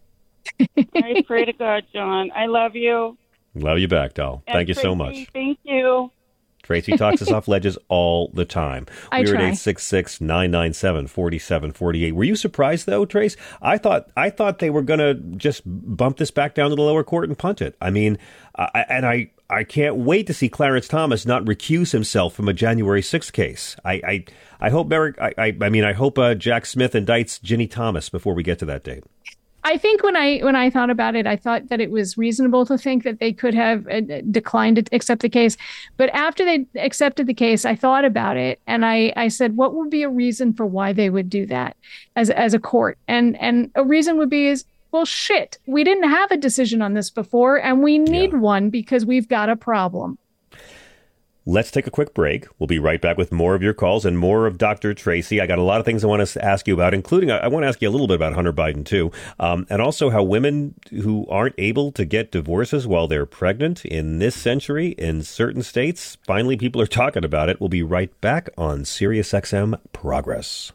I pray to God, John. I love you. Love you back, doll. And Thank you so Tracy, much. Thank you. Tracy talks us off ledges all the time. I We're try. at eight six six, nine nine seven, four seven four eight. Were you surprised, though, Trace? I thought I thought they were going to just bump this back down to the lower court and punt it. I mean, I, and I, I can't wait to see Clarence Thomas not recuse himself from a January sixth case. I I, I hope Merrick, I, I, I mean, I hope uh, Jack Smith indicts Ginny Thomas before we get to that date. I think when I when I thought about it, I thought that it was reasonable to think that they could have uh, declined to accept the case. But after they accepted the case, I thought about it and I, I said, what would be a reason for why they would do that as as a court? And and a reason would be is, well, shit, we didn't have a decision on this before and we need yeah. one because we've got a problem. Let's take a quick break. We'll be right back with more of your calls and more of Doctor Tracy. I got a lot of things I want to ask you about, including I want to ask you a little bit about Hunter Biden, too, um, and also how women who aren't able to get divorces while they're pregnant in this century in certain states, finally people are talking about it. We'll be right back on SiriusXM Progress.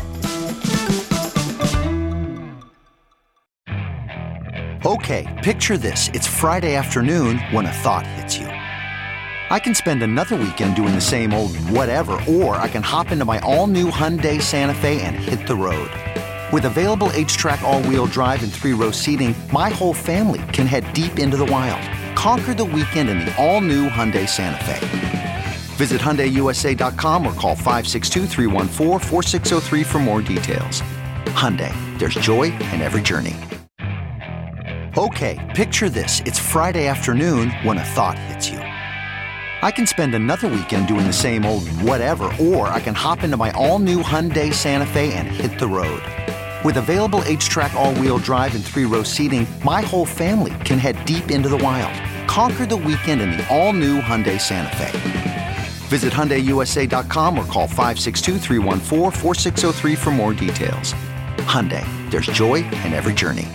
Okay, picture this. It's Friday afternoon when a thought hits you. I can spend another weekend doing the same old whatever, or I can hop into my all-new Hyundai Santa Fe and hit the road. With available H-Track all-wheel drive and three-row seating, my whole family can head deep into the wild. Conquer the weekend in the all-new Hyundai Santa Fe. Visit Hyundai U S A dot com or call five six two, three one four, four six zero three for more details. Hyundai, there's joy in every journey. Okay, picture this. It's Friday afternoon when a thought hits you. I can spend another weekend doing the same old whatever, or I can hop into my all-new Hyundai Santa Fe and hit the road. With available H-Track all-wheel drive and three-row seating, my whole family can head deep into the wild. Conquer the weekend in the all-new Hyundai Santa Fe. Visit Hyundai U S A dot com or call five six two, three one four, four six zero three for more details. Hyundai, there's joy in every journey.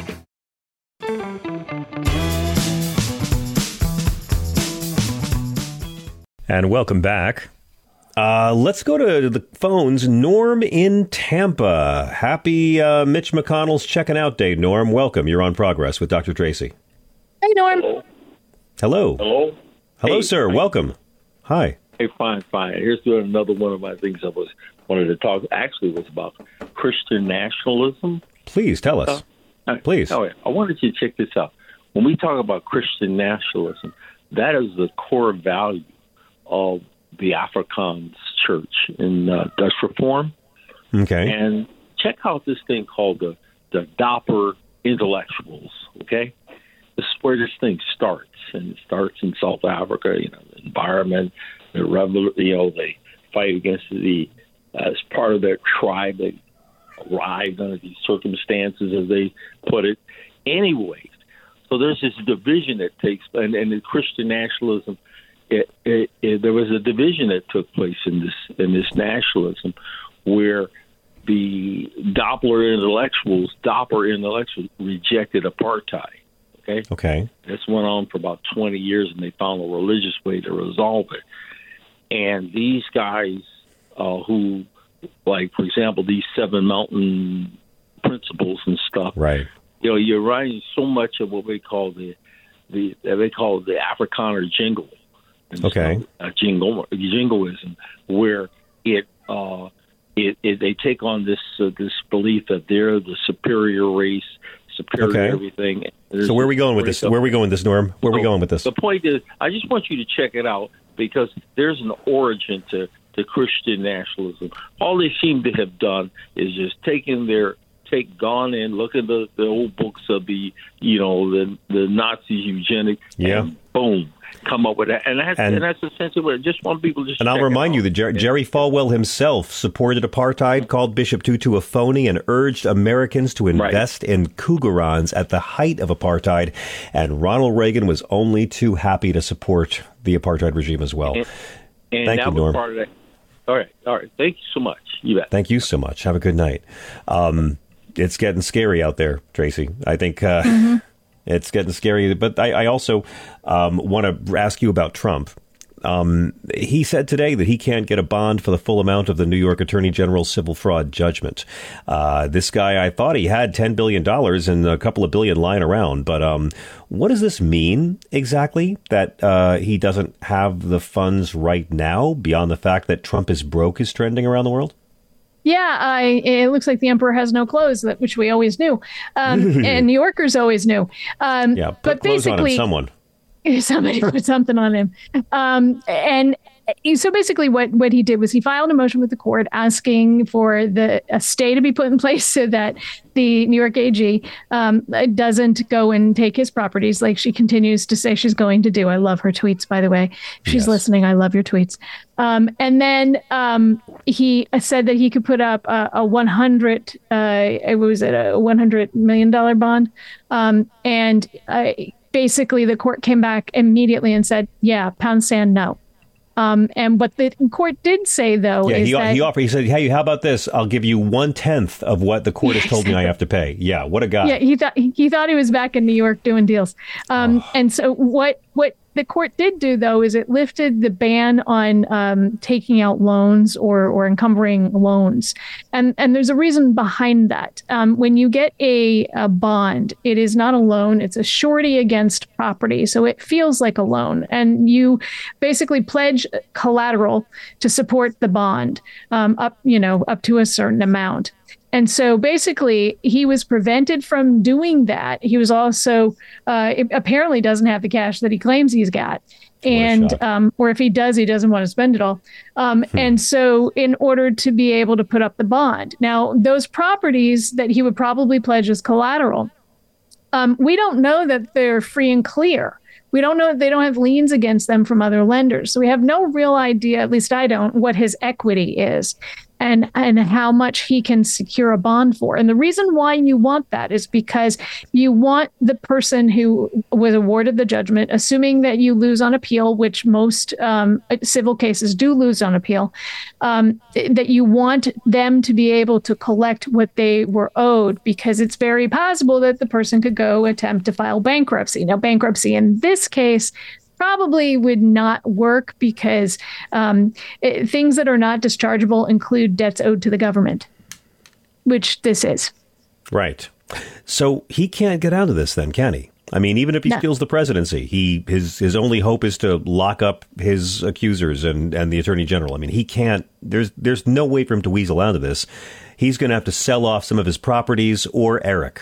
And welcome back. Uh, let's go to the phones. Norm in Tampa. Happy uh, Mitch McConnell's checking out day, Norm. Welcome. You're on Progress with Doctor Tracy. Hey, Norm. Hello. Hello. Hello, Hey, sir. fine. Welcome. Hi. Hey, fine, fine. Here's another one of my things I was wanted to talk. Actually, was about Christian nationalism. Please tell us. Uh, Please. All right. I wanted you to check this out. When we talk about Christian nationalism, that is the core value of the Afrikaans Church in uh, Dutch Reform. Okay. And check out this thing called the, the Dapper Intellectuals, okay? This is where this thing starts, and it starts in South Africa, you know, the environment, the rebel, you know, they fight against the, uh, as part of their tribe, they arrived under these circumstances, as they put it. Anyways, so there's this division that takes, and, and the Christian nationalism, It, it, it, there was a division that took place in this in this nationalism, where the Doppler intellectuals, Doppler intellectuals, rejected apartheid. Okay. Okay. This went on for about twenty years, and they found a religious way to resolve it. And these guys, uh, who, like for example, these Seven Mountain Principles and stuff, right? You know, you're writing so much of what we call the the they call the Afrikaner jingle. Okay. Uh, jingle, jingoism, where it, uh, it, it they take on this uh, this belief that they're the superior race, superior Okay. everything. So where are we going with this? Where are we going with this, Norm? Where are we So going with this? The point is, I just want you to check it out because there's an origin to, to Christian nationalism. All they seem to have done is just taken their take gone in, look at the, the old books of the you know the the Nazi eugenics, Yeah. and boom, come up with that, and that's And- and, that's essentially what I just want people to. And I'll check it remind out. you that Jer- Jerry Falwell himself supported apartheid, called Bishop Tutu a phony, and urged Americans to invest in Cougarons at the height of apartheid. And Ronald Reagan was only too happy to support the apartheid regime as well. And, and Thank that you, was Norm. part of that. All right, all right. Thank you so much. You bet. Thank you so much. Have a good night. Um, it's getting scary out there, Tracy. I think uh, Mm-hmm. it's getting scary. But I, I also um, want to ask you about Trump. Um, he said today that he can't get a bond for the full amount of the New York Attorney General's civil fraud judgment. Uh, this guy, I thought he had ten billion dollars and a couple of billion lying around. But um, what does this mean exactly, that uh, he doesn't have the funds right now, beyond the fact that Trump is broke is trending around the world? Yeah, I, it looks like the emperor has no clothes, that which we always knew. Um, and New Yorkers always knew. Um, yeah, put but clothes basically, on him, someone. Somebody put something on him. Um, and so basically what, what he did was he filed a motion with the court asking for the a stay to be put in place so that the New York A G um, doesn't go and take his properties like she continues to say she's going to do. I love her tweets, by the way. If she's yes. listening, I love your tweets. Um, and then um, he said that he could put up a, a one hundred, uh, it was a one hundred million dollars bond. Um, and uh, basically the court came back immediately and said, yeah, pound sand, no. Um, and what the court did say, though, yeah, is he, that he offered. He said, "Hey, how about this? I'll give you one tenth of what the court has told me I have to pay." Yeah, what a guy! Yeah, he thought he thought he was back in New York doing deals. Um, oh. And so what what the court did do, though, is it lifted the ban on um, taking out loans or or encumbering loans, and and there's a reason behind that. Um, when you get a, a bond, it is not a loan; it's a surety against property, so it feels like a loan, and you basically pledge collateral to support the bond um, up, you know, up to a certain amount. And so basically he was prevented from doing that. He was also uh, apparently doesn't have the cash that he claims he's got. And um, or if he does, he doesn't want to spend it all. Um, hmm. And so in order to be able to put up the bond, now those properties that he would probably pledge as collateral, um, we don't know that they're free and clear. We don't know that they don't have liens against them from other lenders. So we have no real idea, at least I don't, what his equity is and and how much he can secure a bond for. And the reason why you want that is because you want the person who was awarded the judgment, assuming that you lose on appeal, which most um, civil cases do lose on appeal, um, that you want them to be able to collect what they were owed, because it's very possible that the person could go attempt to file bankruptcy. Now, bankruptcy in this case probably would not work because um, it, things that are not dischargeable include debts owed to the government, which this is. Right. So he can't get out of this then, can he? I mean, even if he no. steals the presidency, he his his only hope is to lock up his accusers and, and the attorney general. I mean, he can't. There's there's no way for him to weasel out of this. He's going to have to sell off some of his properties or Eric.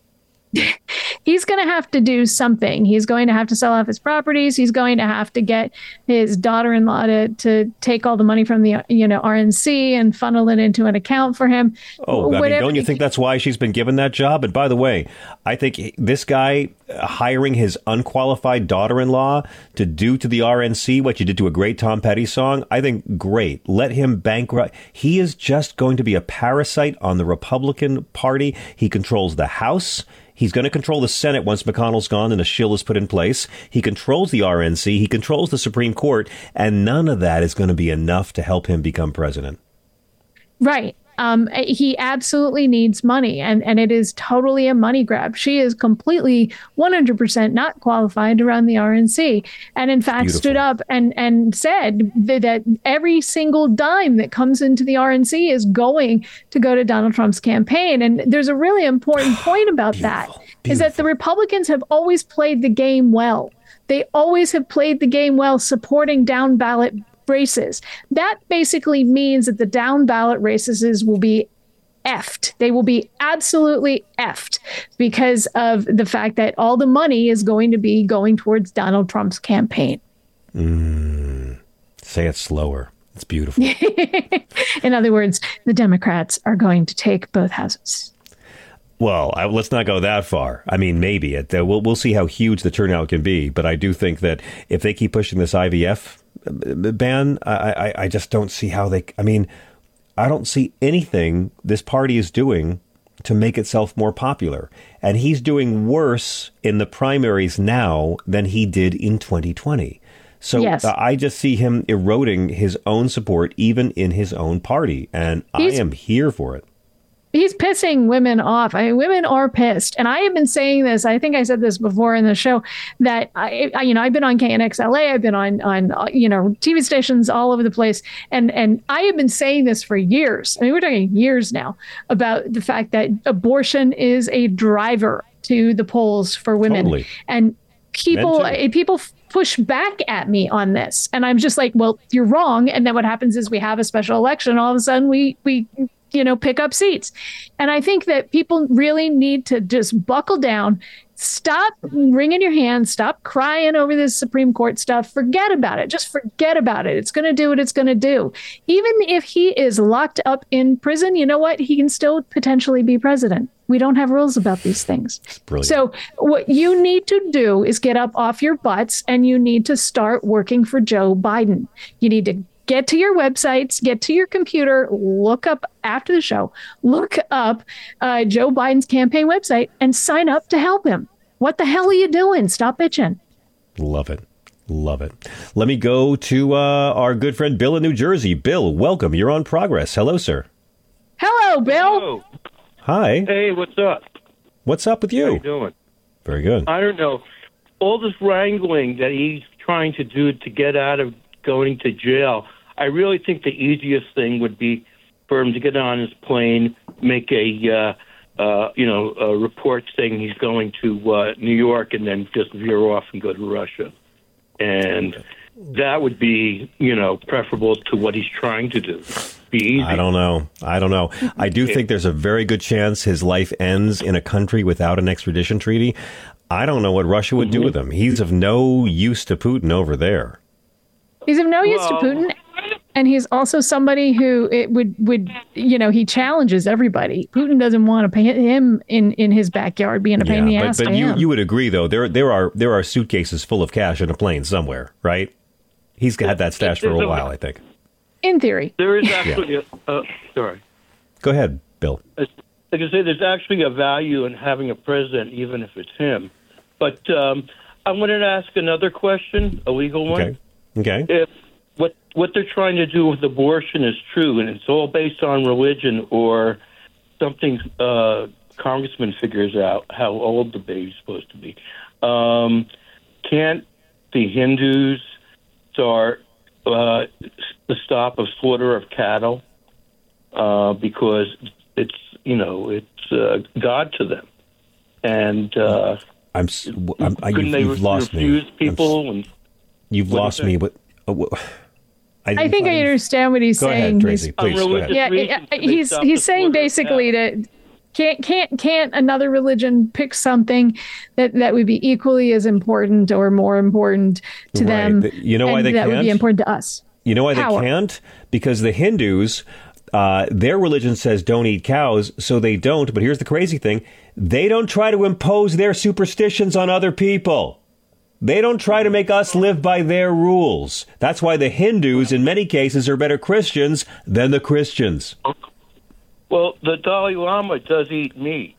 He's going to have to do something. He's going to have to sell off his properties. He's going to have to get his daughter-in-law to, to take all the money from the, you know, R N C and funnel it into an account for him. Oh, I mean, don't you think that's why she's been given that job? And by the way, I think this guy hiring his unqualified daughter-in-law to do to the R N C what you did to a great Tom Petty song, I think great. Let him bankrupt. He is just going to be a parasite on the Republican Party. He controls the House. He's going to control the Senate once McConnell's gone and a shill is put in place. He controls the R N C. He controls the Supreme Court. And none of that is going to be enough to help him become president. Right. Um, he absolutely needs money, and, and it is totally a money grab. She is completely one hundred percent not qualified to run the R N C. And in fact, Beautiful. stood up and, and said that, that every single dime that comes into the R N C is going to go to Donald Trump's campaign. And there's a really important point about Beautiful. that, Beautiful. is that the Republicans have always played the game well. They always have played the game well, supporting down ballot races. That basically means that the down ballot races will be effed. They will be absolutely effed because of the fact that all the money is going to be going towards Donald Trump's campaign. Mm, say it slower. It's beautiful. In other words, the Democrats are going to take both houses. Well, I, let's not go that far. I mean, maybe it. Uh, we'll we'll see how huge the turnout can be. But I do think that if they keep pushing this I V F ban, I, I, I just don't see how they. I mean, I don't see anything this party is doing to make itself more popular. And he's doing worse in the primaries now than he did in twenty twenty. So yes. uh, I just see him eroding his own support, even in his own party. And he's- I am here for it. He's pissing women off. I mean, women are pissed. And I have been saying this, I think I said this before in the show, that I, I you know, I've been on K N X L A, I've been on, on, you know, T V stations all over the place. And, and I have been saying this for years. I mean, we're talking years now about the fact that abortion is a driver to the polls for women. Totally. And people, people push back at me on this. And I'm just like, well, you're wrong. And then what happens is we have a special election. All of a sudden we, we, you know, pick up seats. And I think that people really need to just buckle down, stop wringing your hands, stop crying over this Supreme Court stuff. Forget about it. Just forget about it. It's going to do what it's going to do. Even if he is locked up in prison, you know what? He can still potentially be president. We don't have rules about these things. Brilliant. So what you need to do is get up off your butts and you need to start working for Joe Biden. You need to get to your websites, get to your computer, look up after the show, look up uh, Joe Biden's campaign website and sign up to help him. What the hell are you doing? Stop bitching. Love it. Love it. Let me go to uh, our good friend Bill in New Jersey. Bill, welcome. You're on Progress. Hello, sir. Hello, Bill. Hello. Hi. Hey, what's up? What's up with you? How you doing? Very good. I don't know. All this wrangling that he's trying to do to get out of going to jail, I really think the easiest thing would be for him to get on his plane, make a, uh, uh, you know, a report saying he's going to uh, New York, and then just veer off and go to Russia. And that would be, you know, preferable to what he's trying to do. Be easy. I don't know. I don't know. I do think there's a very good chance his life ends in a country without an extradition treaty. I don't know what Russia would mm-hmm. do with him. He's of no use to Putin over there. He's of no use well, to Putin. And he's also somebody who it would, would, you know, he challenges everybody. Putin doesn't want to pay him in, in his backyard being a pain yeah, in the but, ass but to you, him. you would agree, though, there there are there are suitcases full of cash in a plane somewhere, right? He's had that stash for a while, I think. In theory. There is actually yeah. a, uh, sorry. Go ahead, Bill. Like I say, there's actually a value in having a president, even if it's him. But um, I wanted to ask another question, a legal one. Okay. Okay. If what what they're trying to do with abortion is true, and it's all based on religion or something uh, Congressman figures out how old the baby's supposed to be, um, can't the Hindus start uh, the stop of slaughter of cattle uh, because it's you know it's uh, God to them, and uh, I'm, I'm I, couldn't you've, they you've lost refuse me. people? And you've lost me. What? Uh, what I, I think I understand what he's go saying. Ahead, Tracy, please, go ahead. Yeah, yeah he's he's saying basically that can't can't can't another religion pick something that, that would be equally as important or more important to right. them. The, you know why they that can't? Would be important to us. You know why Power. they can't? Because the Hindus, uh, their religion says don't eat cows, so they don't. But here's the crazy thing: they don't try to impose their superstitions on other people. They don't try to make us live by their rules. That's why the Hindus, in many cases, are better Christians than the Christians. Well, the Dalai Lama does eat meat,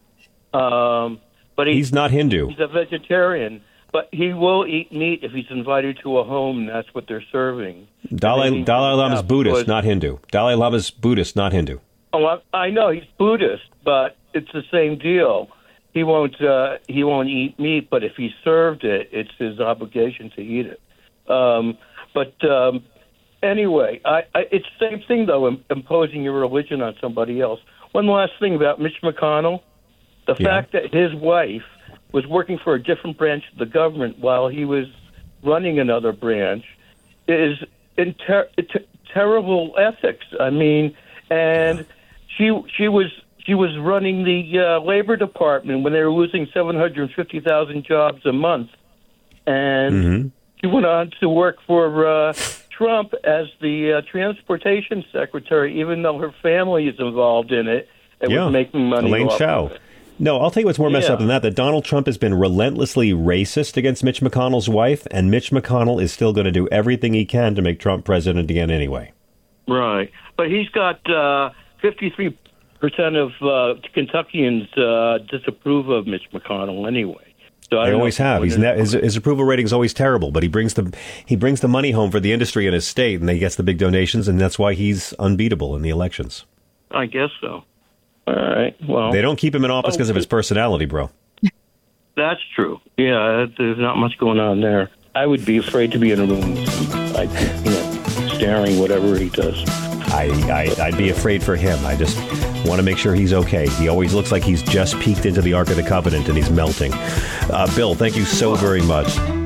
um, but he, he's not Hindu. He's a vegetarian, but he will eat meat if he's invited to a home, and that's what they're serving. Dalai, Dalai Lama's Buddhist, because, not Hindu. Dalai Lama's Buddhist, not Hindu. Oh, I, I know he's Buddhist, but it's the same deal. He won't. Uh, he won't eat meat, but if he served it, it's his obligation to eat it. Um, but um, anyway, I, I, it's the same thing though. Im- imposing your religion on somebody else. One last thing about Mitch McConnell: the yeah. fact that his wife was working for a different branch of the government while he was running another branch is in ter- t- terrible ethics. I mean, and she she was. She was running the uh, Labor Department when they were losing seven hundred fifty thousand jobs a month. And mm-hmm. she went on to work for uh, Trump as the uh, transportation secretary, even though her family is involved in it and yeah. was making money Elaine off Chao. of it. No, I'll tell you what's more messed yeah. up than that, that Donald Trump has been relentlessly racist against Mitch McConnell's wife, and Mitch McConnell is still going to do everything he can to make Trump president again anyway. Right. But he's got uh, fifty-three percent of uh, Kentuckians uh, disapprove of Mitch McConnell anyway. So I they always have. He's ne- his, his approval rating is always terrible, but he brings the he brings the money home for the industry in his state, and he gets the big donations, and that's why he's unbeatable in the elections. I guess so. All right. Well, they don't keep him in office because oh, of his personality, bro. That's true. Yeah, there's not much going on there. I would be afraid to be in a room with him, like, you know, staring whatever he does. I, I, I'd be afraid for him. I just want to make sure he's okay. He always looks like he's just peeked into the Ark of the Covenant and he's melting. Uh, Bill, thank you so very much.